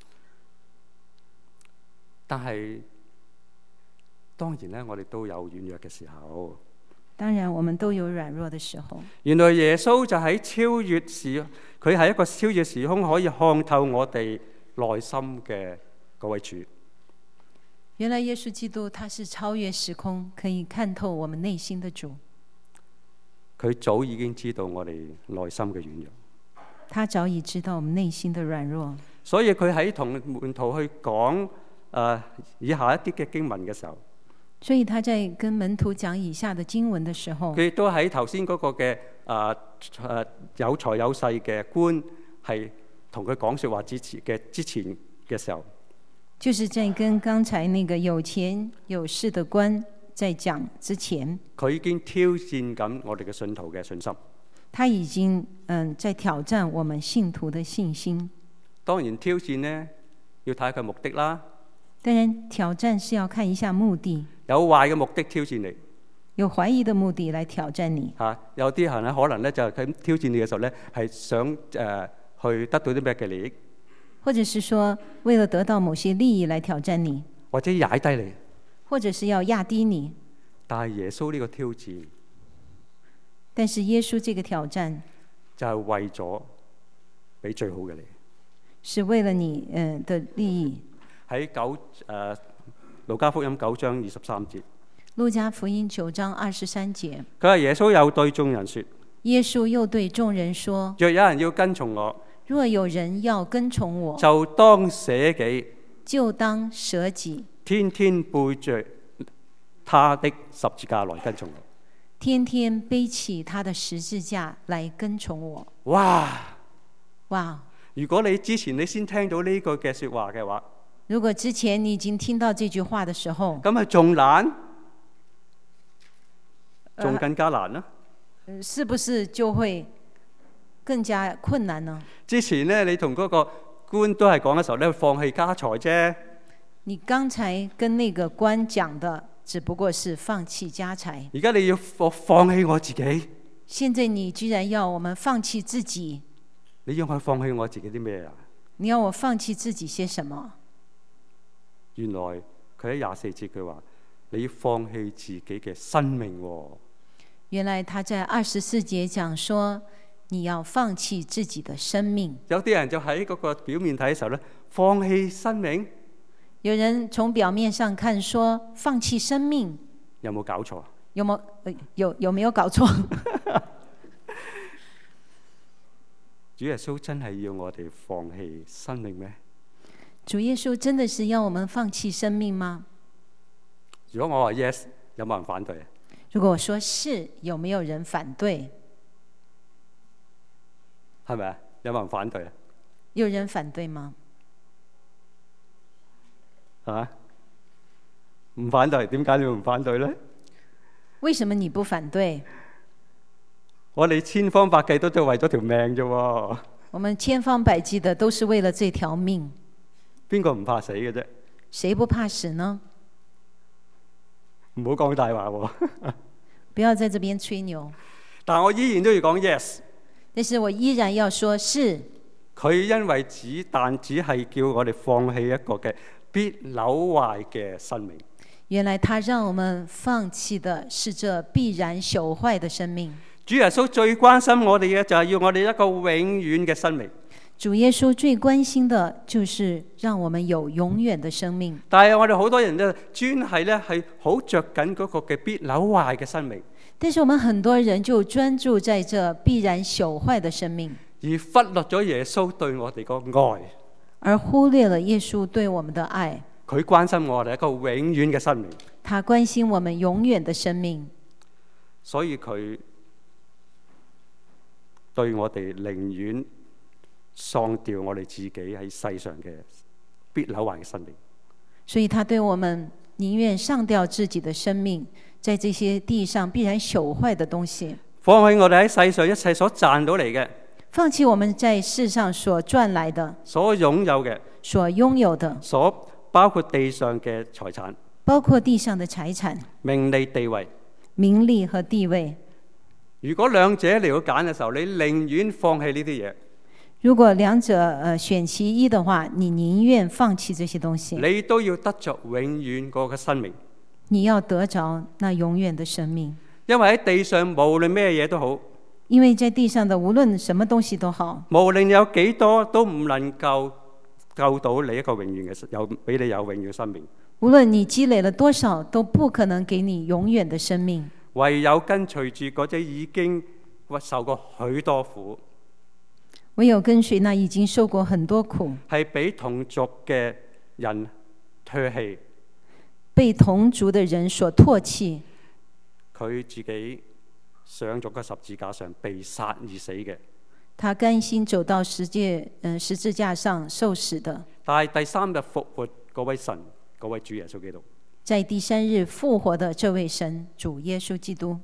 但係當然咧，我哋都有軟弱嘅時候。 當然，我們都有軟弱的時候。 原來耶穌就喺超越時，佢係一個超越時空，可以看透我哋內心嘅嗰位主。 原來耶穌基督他是超越時空，可以看透我們內心的主。 佢早已經知道我哋內心嘅軟弱。 他早已知道我們內心的軟弱。 所以佢喺同門徒去講誒、呃、以下一啲嘅經文嘅時候， 所以他在跟門徒講以下的經文的時候， 佢亦都喺頭先嗰個嘅誒誒有財有勢嘅官係同佢講説話之前嘅之前嘅時候， 就是在跟剛才那個有錢有勢的官在講之前， 佢已經挑戰緊我哋嘅信徒嘅信心。 他已經嗯在挑戰我們信徒的信心。 當然挑戰呢要睇佢目的啦。 當然挑戰是要看一下目的。 有壞嘅目的挑戰你， 有懷疑的目的來挑戰你。 嚇、啊，有啲人咧可能咧就係佢挑戰你嘅時候咧係想誒、呃、去得到啲咩嘅利益， 或者是說為了得到某些利益來挑戰你， 或者踩低你， 或者是要壓低你。 但係耶穌呢個挑戰， 但是耶穌這個挑戰就係為咗俾最好嘅你， 是為了你誒的利益。 喺九誒路加福音九章二十三節， 路加福音九章二十三節， 佢話耶穌又對眾人說， 耶穌又對眾人說， 若有人要跟從我， 若有人要跟從我， 就當捨己， 就當捨己， 天天背着他的十字架來跟從我。 天天背起他的十字架來跟從我。 哇！ 哇！ 如果你之前你先聽到呢句嘅說話嘅話， 如果之前你已經聽到這句話的時候， 咁係仲難，仲更加難啦、 呃。是不是就會更加困難呢？ 之前呢，你同嗰個官都係講嘅時候咧，放棄家財啫。 你剛才跟那個官講的只不過是放棄家財。 而家你要我放棄我自己。 現在你居然要我們放棄自己？ 你要我放棄我自己啲咩啊？ 你要我放棄自己些什麼？ 原來佢喺廿四節佢話你要放棄自己嘅生命、哦。 原來他在二十四節講說你要放棄自己的生命。 有啲人就喺嗰個表面睇嘅時候咧，放棄生命。 有人從表面上看說放棄生命， 有冇搞錯？ 有冇有有沒有搞錯？ 主耶穌真係要我哋放棄生命咩？ 主耶穌真的是要我們放棄生命嗎？ 如果我話 yes， 有冇人反對啊？ 如果我說是，有沒有人反對？ 係咪啊？有冇人反對啊？ 有人反對嗎？ 啊？唔反對，點解你唔反對呢？ 為什麼你不反對？ 我哋千方百計都就為咗條命啫喎。 我們千方百計的都是為了這條命。 邊個唔怕死嘅啫？ 誰不怕死呢？ 唔好講大話喎。 不要在這邊吹牛。 但我依然都要講 yes。 但是我依然要說是。 佢因為只但只係叫我哋放棄一個嘅必朽壞嘅生命。 原來他讓我們放棄的是這必然朽壞的生命。 主耶穌最關心我哋嘅就係要我哋一個永遠嘅生命。 主耶穌最關心的就是讓我們有永遠的生命。 但係我哋好多人咧，專係咧係好着緊嗰個嘅必朽壞嘅生命。 但是我們很多人就專注在這必然朽壞的生命， 而忽略咗耶穌對我哋個愛， 而忽略了耶穌對我們的愛。 佢關心我哋一個永遠嘅生命， 他關心我們永遠的生命， 所以佢對我哋寧願喪掉我哋自己喺世上嘅必朽壞嘅生命。 所以他對我們寧願上掉自己的生命，在這些地上必然朽壞的東西， 放棄我哋喺世上一切所賺到嚟嘅， 放棄我們在世上所賺來的、 所擁有嘅、 所擁有的， 所包括地上嘅財產， 包括地上的財產、 名利地位、 名利和地位。 如果兩者嚟到揀嘅時候，你寧願放棄呢啲嘢。 如果兩者呃選其一的話，你寧願放棄這些東西， 你都要得着永遠嗰個生命。 你要得着那永遠的生命。 因為喺地上無論咩嘢都好， 因為在地上的無論什麼東西都好， 無論有幾多都唔能夠救到你一個永遠嘅有俾你有永遠嘅生命。 無論你積累了多少，都不可能給你永遠的生命。 唯有跟隨住嗰隻已經受過許多苦， 唯有跟隨那已經受過很多苦， 係俾同族嘅人唾棄， 被同族的人所唾棄， 佢自己上咗個十字架上被殺而死嘅。 他甘心走到十界，嗯、呃，十字架上受死的。 但係第三日復活嗰位神，嗰位主耶穌基督， 在第三日復活的這位神主耶穌基督，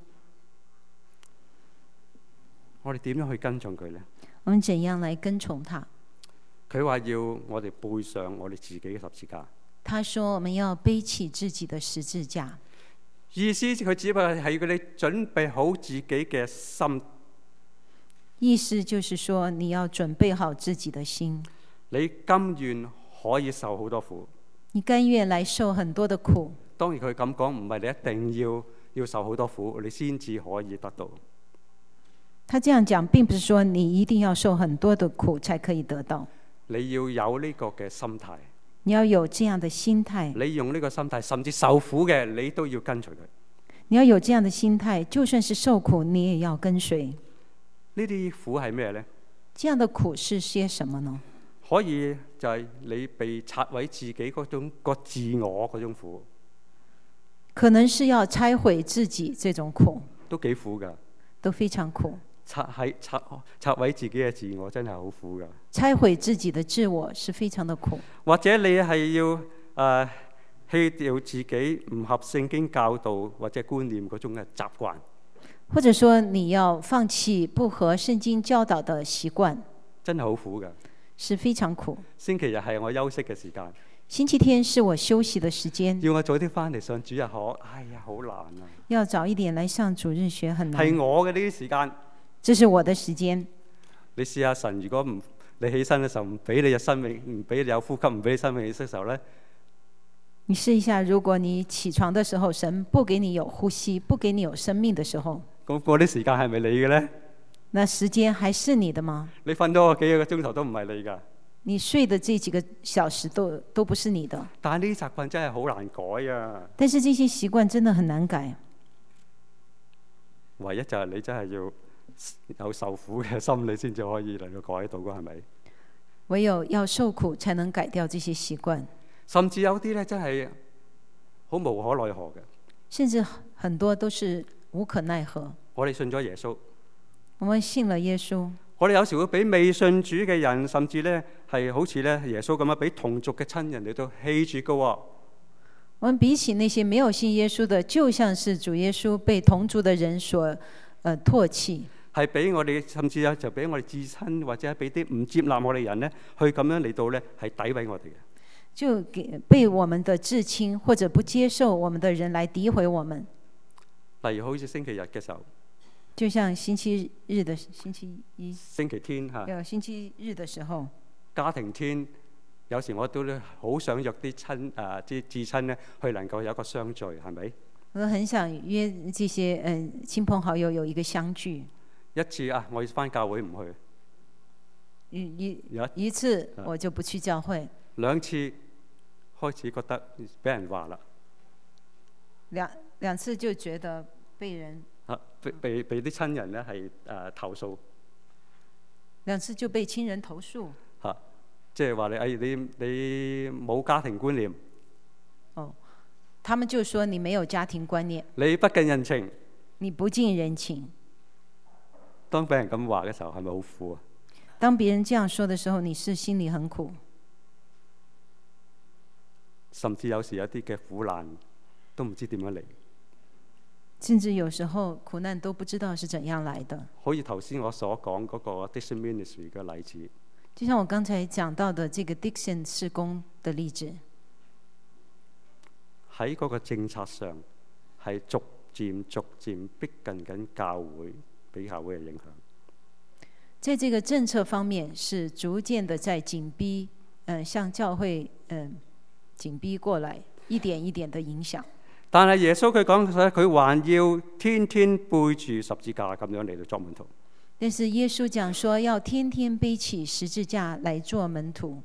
我哋點樣去跟從佢呢？ 我們怎樣來跟從他？ 佢話要我哋背上我哋自己嘅十字架。 他說我們要背起自己的十字架。 意思佢只不過係要你準備好自己嘅心。 意思就是說你要準備好自己的心。 你甘願可以受好多苦。 你甘願來受很多的苦。 當然佢咁講，唔係你一定要要受好多苦，你先至可以得到。 他這樣講，並不是說你一定要受很多的苦才可以得到。 你要有呢個嘅心態。 你要有這樣的心態。 你用呢個心態，甚至受苦嘅，你都要跟隨佢。 你要有這樣的心態，就算是受苦，你也要跟隨。 呢啲苦係咩呢？ 這樣的苦是些什麼呢？ 可以就係你被拆毀自己嗰種個自我嗰種苦。 可能是要拆毀自己這種苦， 都幾苦噶， 都非常苦。 拆喺拆拆毀自己嘅自我真係好苦噶。 拆毀自己的自我是非常的苦。 或者你係要誒、呃、棄掉自己唔合聖經教導或者觀念嗰種嘅習慣。 或者說你要放棄不合聖經教導的習慣， 真係好苦噶， 是非常苦。 星期日係我休息嘅時間， 星期天是我休息的時間， 要我早啲翻嚟上主日學，哎呀好難啊！ 要早一點來上主日學很難。 係我嘅呢啲時間， 這是我的時間。 你試下神，如果唔你起身嘅時候唔俾你有生命，唔俾你有呼吸，唔俾你生命意識嘅時候咧， 你試一下，如果你起床的時候，神不給你有呼吸，不給你有生命的時候， 咁嗰啲時間係咪你嘅咧？ 那時間還是你的嗎？ 你瞓多個幾個鐘頭都唔係你噶。 你睡的這幾個小時都都不是你的。 但係呢啲習慣真係好難改啊！ 但是這些習慣真的很難改。 唯一就係你真係要有受苦嘅心，你先至可以能夠改到㗎，係咪？ 唯有要受苦才能改掉這些習慣。 甚至有啲咧真係好無可奈何嘅。 甚至很多都是無可奈何。 我哋信咗耶穌， 我們信了耶穌， 我哋有時會俾未信主嘅人，甚至咧係好似咧耶穌咁樣，俾同族嘅親人嚟到棄絕嘅喎。 我們比起那些沒有信耶穌的，就像是主耶穌被同族的人所呃唾棄。 係俾我哋，甚至有就俾我哋至親或者俾啲唔接納我哋人咧，去咁樣嚟到咧係詆毀我哋嘅。 就給被我們的至親或者不接受我們的人來詆毀我們。 例如好似星期日嘅時候， 就像星期日的星期一、 星期天嚇， 有星期日的時候， 家庭天，有時我都咧好想約啲親誒啲至親咧，去能夠有一個相聚，係咪？ 我很想約這些嗯親朋好友有一個相聚。 一次啊，我要返教會唔去。 一一一次我就不去教會。 兩次開始覺得俾人話啦。 兩兩次就覺得被人啊，被被被啲親人咧係誒投訴。 兩次就被親人投訴。 嚇、啊，即係話你誒你你冇家庭觀念。 哦，他們就說你沒有家庭觀念。 你不近人情。 你不近人情。 當俾人咁話嘅時候，係咪好苦啊？ 當別人這樣說的時候，你是心裡很苦。 甚至有時有啲嘅苦難都唔知點樣嚟。 甚至有時候苦難都不知道是怎樣來的。 好似頭先我所講嗰個 Dixon Ministry 嘅例子。 就像我剛才講到的這個 Dixon 事工的例子。 喺嗰個政策上係逐漸逐漸逼近緊教會，俾教會嘅影響。 在這個政策方面是逐漸的在緊逼，嗯、呃，向教會嗯、呃、緊逼過來，一點一點的影響。 但係耶穌佢講咧，佢還要天天背住十字架咁樣嚟到作門徒。 但是耶穌講說要天天背起十字架來做門徒。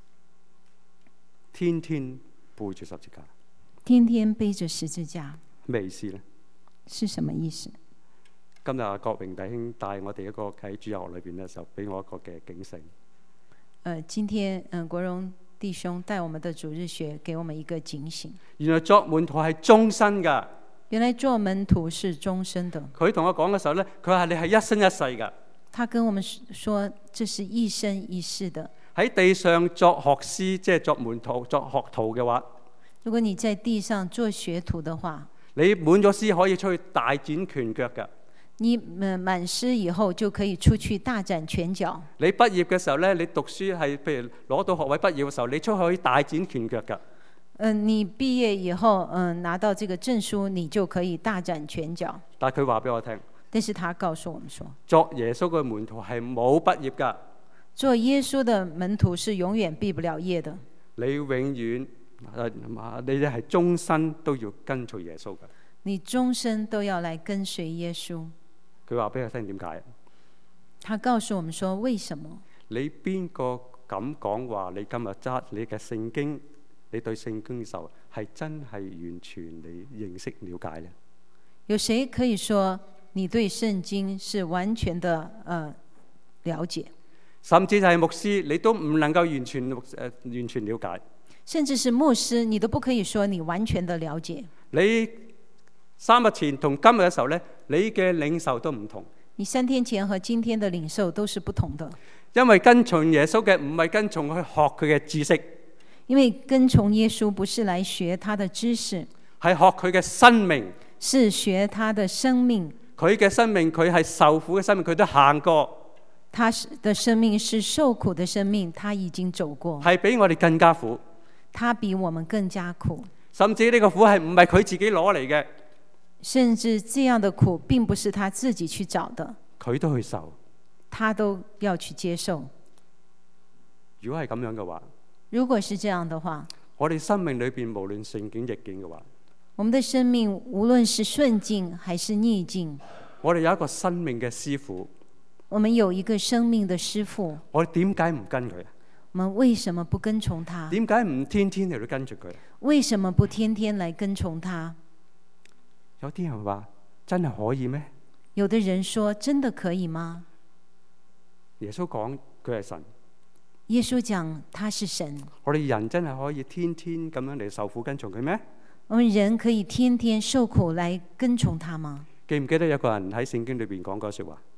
天天背住十字架。 天天背着十字架。 咩意思呢？ 是什麼意思？ 今日郭榮弟兄帶我哋一個喺主日學裏邊咧，就俾我一個嘅警醒。 呃，今天嗯、呃、國榮弟兄帶我們的主日學，給我們一個警醒。 原來作門徒係終身噶。 原來做門徒是終身的。 佢同我講嘅時候咧，佢話你係一生一世噶。 他跟我們說，這是一生一世的。 喺地上作學師，即係作門徒、作學徒嘅話， 如果你在地上做學徒的話， 你滿咗師可以出去大展拳腳噶。 你滿師以後就可以出去大展拳腳。 你畢業嘅時候咧，你讀書係譬如攞到學位畢業嘅時候，你出去可以大展拳腳噶。 嗯，你畢業以後，嗯，拿到這個證書，你就可以大展拳腳。 但係佢話俾我聽， 但是他告訴我們說， 作耶穌嘅門徒係冇畢業噶。 做耶穌的門徒是永遠畢不了業的。 你永遠誒，你哋係終身都要跟隨耶穌噶。 你終身都要來跟隨耶穌。 佢話俾我聽點解？ 他告訴我們說，為什麼？ 你邊個敢講話？你今日揸你嘅聖經，你對聖經嘅時候係真係完全你認識了解呢？ 有誰可以說你對聖經是完全的呃了解？甚至係牧師，你都唔能夠完全誒、呃、完全了解。甚至是牧師，你都不可以說你完全的了解。 你三日前同今日嘅時候咧，你嘅領受都唔同。 你三天前和今天的領受都是不同的。 因為跟從耶穌嘅唔係跟從去學佢嘅知識。 因為跟從耶穌不是來學他的知識， 係學佢嘅生命。 是學他的生命。 佢嘅生命，佢係受苦嘅生命，佢都行過。 他的生命是受苦的生命，他已經走過。 係比我哋更加苦。 他比我們更加苦。 甚至呢個苦係唔係佢自己攞嚟嘅。 甚至這樣的苦並不是他自己去找的。 佢都去受。 他都要去接受。 如果係咁樣嘅話， 如果是這樣的話， 我哋生命裏邊無論順境逆境嘅話， 我們的生命無論是順境還是逆境， 我哋有一個生命嘅師傅。 我們有一個生命的師傅。 我哋點解唔跟佢？ 我們為什麼不跟從他？ 點解唔天天嚟到跟住佢？ 為什麼不天天來跟從他？ 有啲人話真係可以咩？ 有的人說真的可以嗎？ 耶穌講佢係神。 耶穌講他是神。 我哋人真係可以天天咁樣嚟受苦跟從佢咩？ 我們人可以天天受苦來跟從他嗎？ 記唔記得有個人喺聖經裏邊講過說話？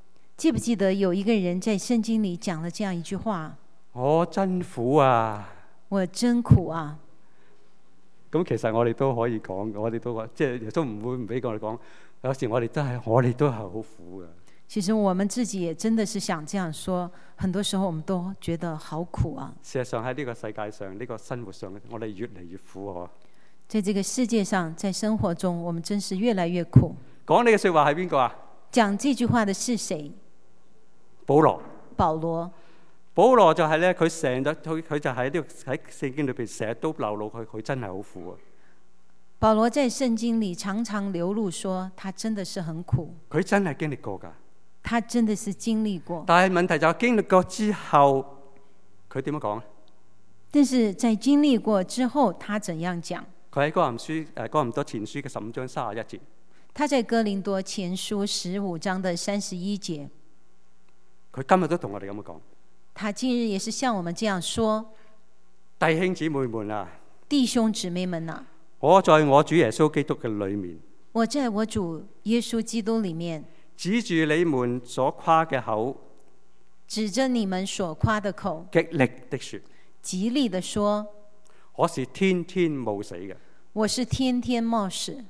記不記得有一個人在聖經裏講了這樣一句話？ 我真苦啊！ 我真苦啊！ 咁其實我哋都可以講，我哋都話，即係亦都唔會唔俾我哋講。有時我哋都係，我哋都係好苦噶。 其實我們自己也真的是想這樣說，很多時候我們都覺得好苦啊。 事實上喺呢個世界上，呢個生活上，我哋越嚟越苦嗬。 在這個世界上，在生活中，我們真是越來越苦。 講呢個說話係邊個啊？ 講這句話的是誰？ 保羅。 保羅。 保羅就係咧，佢成日佢佢就喺呢個喺聖經裏邊成日都流露佢，佢真係好苦啊。 保羅在聖經裏常常流露說，他真的是很苦。 佢真係經歷過噶。 他真的是經歷過。 但係問題就係經歷過之後，佢點樣講咧？ 但是在經歷過之後，他怎樣講？ 佢喺哥林書誒哥林多前書嘅十五章三十一節。 他在哥林多前書十五章的三十一節。 佢今日都同我哋咁樣講。 他今日也是像我們這樣說： 弟兄姊妹們啊， 弟兄姊妹們啊， 我在我主耶穌基督嘅裏面， 我在我主耶穌基督裏面， 指住你們所誇嘅口， 指着你們所誇的口， 極力的說， 極力的說， 我是天天冒死嘅。 我是天天冒死。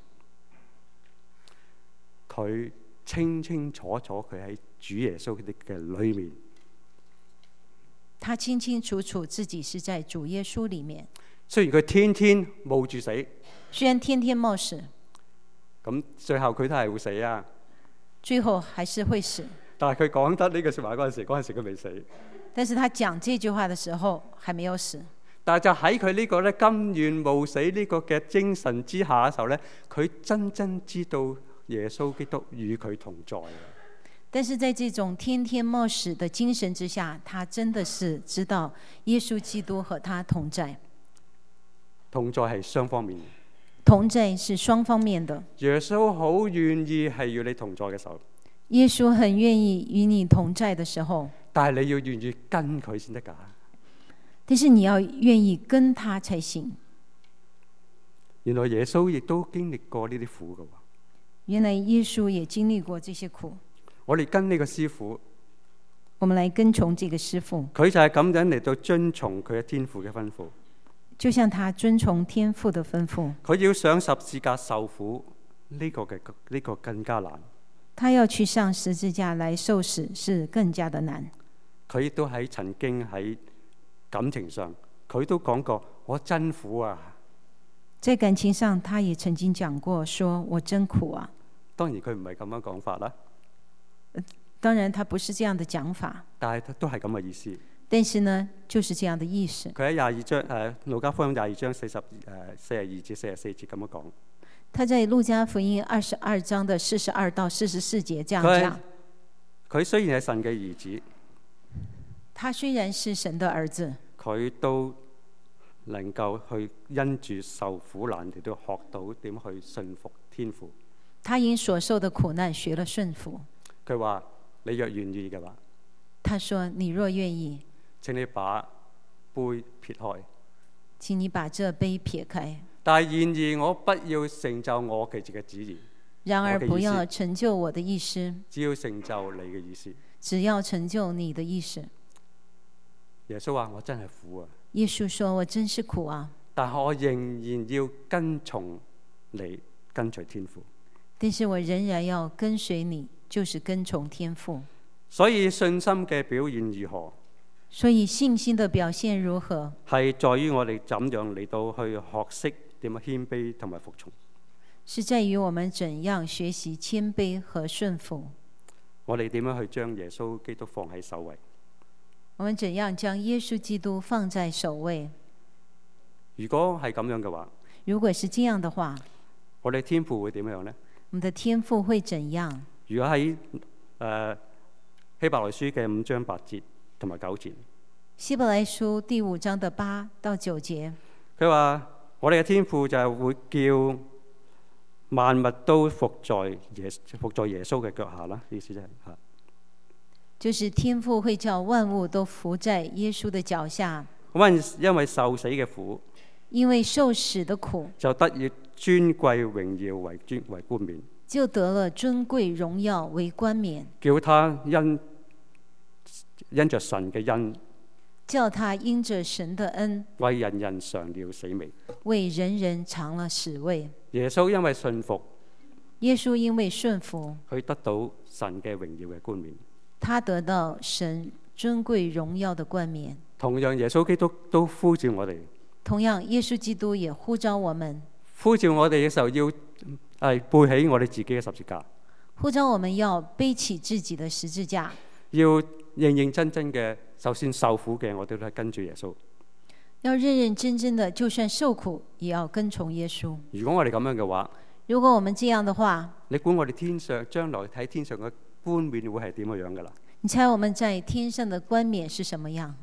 佢清清楚楚，佢喺主耶穌嘅裏面。 他清清楚楚自己是在主耶穌裏面。 雖然佢天天冒住死， 雖然天天冒死， 咁最後佢都係會死啊。 最後還是會死。 但係佢講得呢句說話嗰陣時，嗰陣時佢未死。 但是他講這句話的時候，還沒有死。 但係就喺佢呢個咧甘願冒死呢個嘅精神之下嘅時候咧，佢真真知道耶穌基督與佢同在。 但是在這種天天冒死的精神之下，他真的是知道耶穌基督和他同在。 同在係雙方面。 同在是雙方面的。 耶穌好願意係與你同在嘅時候。 耶穌很願意與你同在的時候。 但係你要願意跟佢先得㗎。 但是你要願意跟他才行。 原來耶穌亦都經歷過呢啲苦㗎。 原來耶穌也經歷過這些苦。 我哋跟呢個師傅， 我們來跟從這個師傅， 佢就係咁樣嚟到遵從佢嘅天父嘅吩咐， 就像他遵從天父的吩咐。 佢要上十字架受苦，呢個嘅呢個更加難。 他要去上十字架來受死，是更加的難。 佢亦都喺曾經喺感情上，佢都講過我真苦啊。 在感情上，他也曾經講過，說我真苦啊。 當然佢唔係咁樣講法啦。 當然，他不是這樣的講法， 但係都係咁嘅意思。 但是呢，就是這樣的意思。 佢喺廿二章誒《路加福音》廿二章四十誒四十二至四十四節咁樣講。 他在《路加福音》二十二章的四十二到四十四節這樣講。 佢雖然係神嘅兒子， 他雖然是神的兒子， 佢都能夠去因住受苦難，亦都學到點去順服天父。 他因所受的苦難學了順服。 佢話：你若願意嘅話， 他說：你若願意， 請你把杯撇開。 請你把這杯撇開。 但係然而我不要成就我自己嘅旨意。 然而不要成就我的意思， 只要成就你嘅意思。 只要成就你的意思。 耶穌話：我真係苦啊！ 耶穌說：我真是苦啊！ 但係我仍然要跟從你，跟隨天父。 但是我仍然要跟隨你，就是跟從天父。 所以信心嘅表現如何？ 所以信心的表現如何？係在於我哋怎樣嚟到去學識點樣謙卑同埋服從。 是在於我們怎樣學習謙卑和順服。 我哋點樣去將耶穌基督放喺首位？ 我們怎樣將耶穌基督放在首位？ 如果係咁樣嘅話， 如果是這樣的話， 我哋天父會點樣呢？ 我們的天父會怎樣？ 如果喺誒、呃、希伯來書嘅五章八節同埋九節， 希伯來書第五章的八到九節， 佢話我哋嘅天父就係會叫萬物都服在耶服在耶穌嘅腳下啦。意思就係、是、吓， 就是天父會叫萬物都服在耶穌的腳下。 因因為受死嘅苦， 因為受死的苦， 就得以尊貴榮耀為尊為冠冕。 就得了尊貴榮耀為冠冕， 叫他因因着神嘅恩， 叫他因着神的恩， 為人人嘗了死味， 為人人嘗了死味。 耶穌因為信服， 耶穌因為順服， 佢得到神嘅榮耀嘅冠冕， 他得到神尊貴榮耀的冠冕。 同樣耶穌基督都呼召我哋， 同樣耶穌基督也呼召我們， 呼召我哋嘅時候要係背起我哋自己嘅十字架， 呼召我們要背起自己的十字架， 要認認真真嘅，就算受苦嘅，我哋都係跟住耶穌。 要認認真真的，就算受苦，也要跟從耶穌。 如果我哋咁樣嘅話， 如果我們這樣的話， 你估我哋天上將來睇天上嘅冠冕會係點樣樣噶啦？ 你猜我們在天上的冠冕是什麼樣？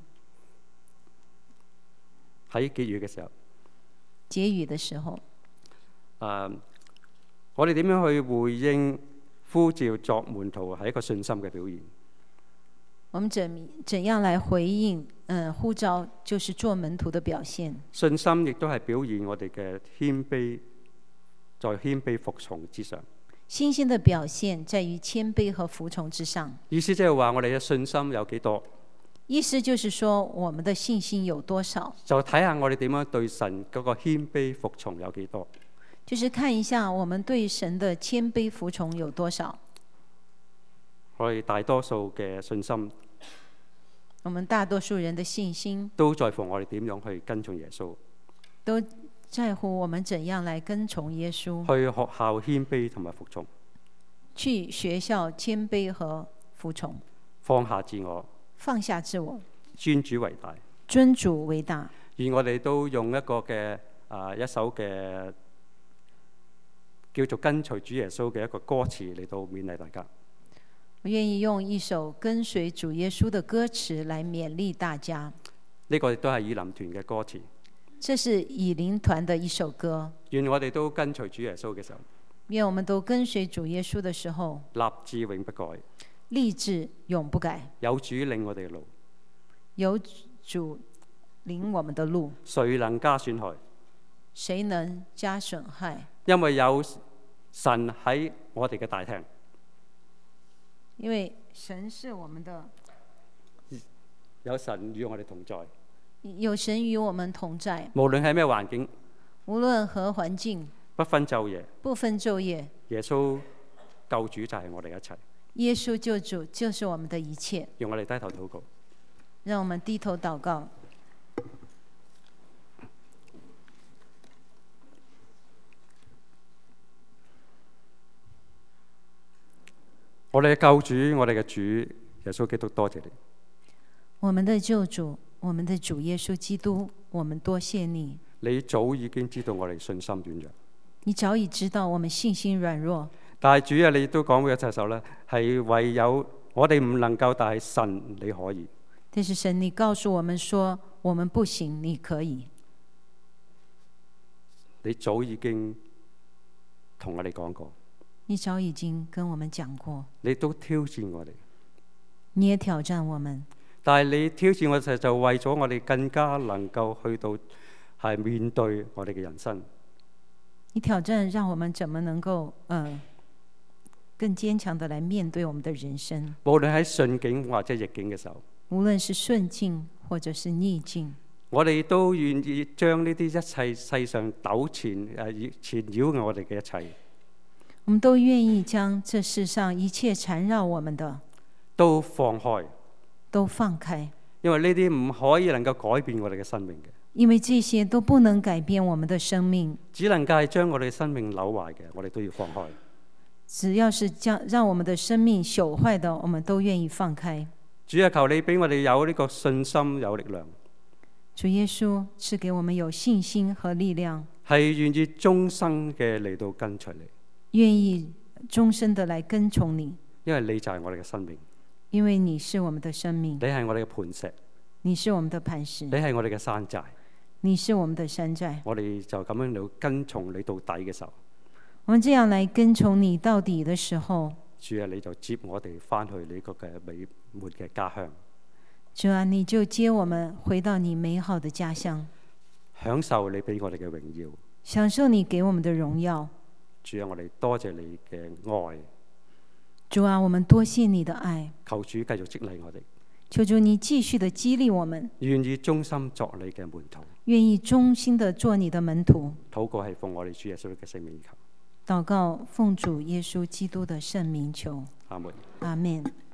喺結語嘅時候， 結語的時候， 誒、uh,，我哋點樣去回應呼召作門徒係一個信心嘅表現。 我們怎怎樣來回應？嗯，呼召就是做門徒的表現。 信心亦都係表現我哋嘅謙卑，在謙卑服從之上。 信心的表現在於謙卑和服從之上。 意思即係話我哋嘅信心有幾多？ 意思就是說，我們的信心有多少？ 就睇下我哋點樣對神嗰個謙卑服從有幾多。 就是看一下我們對神的謙卑服從有多少。 我哋大多數嘅信心， 我們大多數人的信心都在乎我哋點樣去跟從耶穌， 都在乎我們怎樣來跟從耶穌。 去學校謙卑同埋服從， 去學校謙卑和服從， 放下自我， 放下自我， 尊主為大， 尊主為大。 而我哋都用一個嘅啊一首嘅叫做跟隨主耶穌嘅一個歌詞嚟到勉勵大家。 我願意用一首跟隨主耶穌的歌詞來勉勵大家。 呢個亦都係以林團嘅歌詞。 這是以林團的一首歌。 願我哋都跟隨主耶穌嘅時候， 願我們都跟隨主耶穌的時候， 立志永不改， 立志永不改。 有主領我哋嘅路， 有主領我們的路， 誰能加損害？ 誰能加損害？ 因為有神喺我哋嘅大廳。 因為神是我們的， 有神與我哋同在， 有神與我們同在。 無論係咩環境， 無論何環境， 不分晝夜， 不分晝夜， 耶穌救主就係我哋一切。 耶穌救主就是我們的一切。 讓我哋低頭禱告。 讓我們低頭禱告。 我哋嘅救主，我哋嘅主耶穌基督，多謝你。 我們的救主，我們的主耶穌基督，我們多謝你。 你早已經知道我哋信心軟弱， 你早已知道我們信心軟弱。 但係主啊，你都講過一隻手咧，係唯有我哋唔能夠，但係神你可以。 但是神，你告訴我們說，我們不行，你可以。 你早已經同我哋講過。 你早已經跟我們講過， 你都挑戰我哋， 你也挑戰我們。 但係你挑戰我哋就為咗我哋更加能夠去到係面對我哋嘅人生。 你挑戰讓我們怎麼能夠呃更堅強地來面對我們的人生？ 無論喺順境或者逆境嘅時候， 無論是順境或者是逆境， 我哋都願意將呢啲一切世上糾纏誒纏繞我哋嘅一切， 我們都願意將這世上一切纏繞我們的都放開， 都放開， 因為呢啲唔可以能夠改變我哋嘅生命嘅， 因為這些都不能改變我們的生命， 只能夠係將我哋生命扭壞嘅，我哋都要放開。 只要是將讓我們的生命朽壞的，我們都願意放開。 主啊，求你俾我哋有呢個信心，有力量。 主耶穌賜給我們有信心和力量， 係願意終生嘅嚟到跟隨你， 願意終身的來跟從你， 因為你就係我哋嘅生命， 因為你是我們的生命， 你係我哋嘅磐石， 你是我們的磐石， 你係我哋嘅山寨， 你是我們的山寨。 我哋就咁樣嚟跟從你到底嘅時候， 我們這樣來跟從你到底的時候， 主啊，你就接我哋翻去你個嘅美滿嘅家鄉。 主啊，你就接我們回到你美好的家鄉， 享受你俾我哋嘅榮耀， 享受你給我們的榮耀， 主啊，我哋多謝你嘅愛。 主啊，我們多謝你的愛。 求主繼續激勵我哋。 求主你繼續的激勵我們， 願意忠心作你嘅門徒。 願意忠心的做你的門徒。 禱告係奉我哋主耶穌嘅聖名求。 禱告奉主耶穌基督的聖名求。 阿門。 阿門。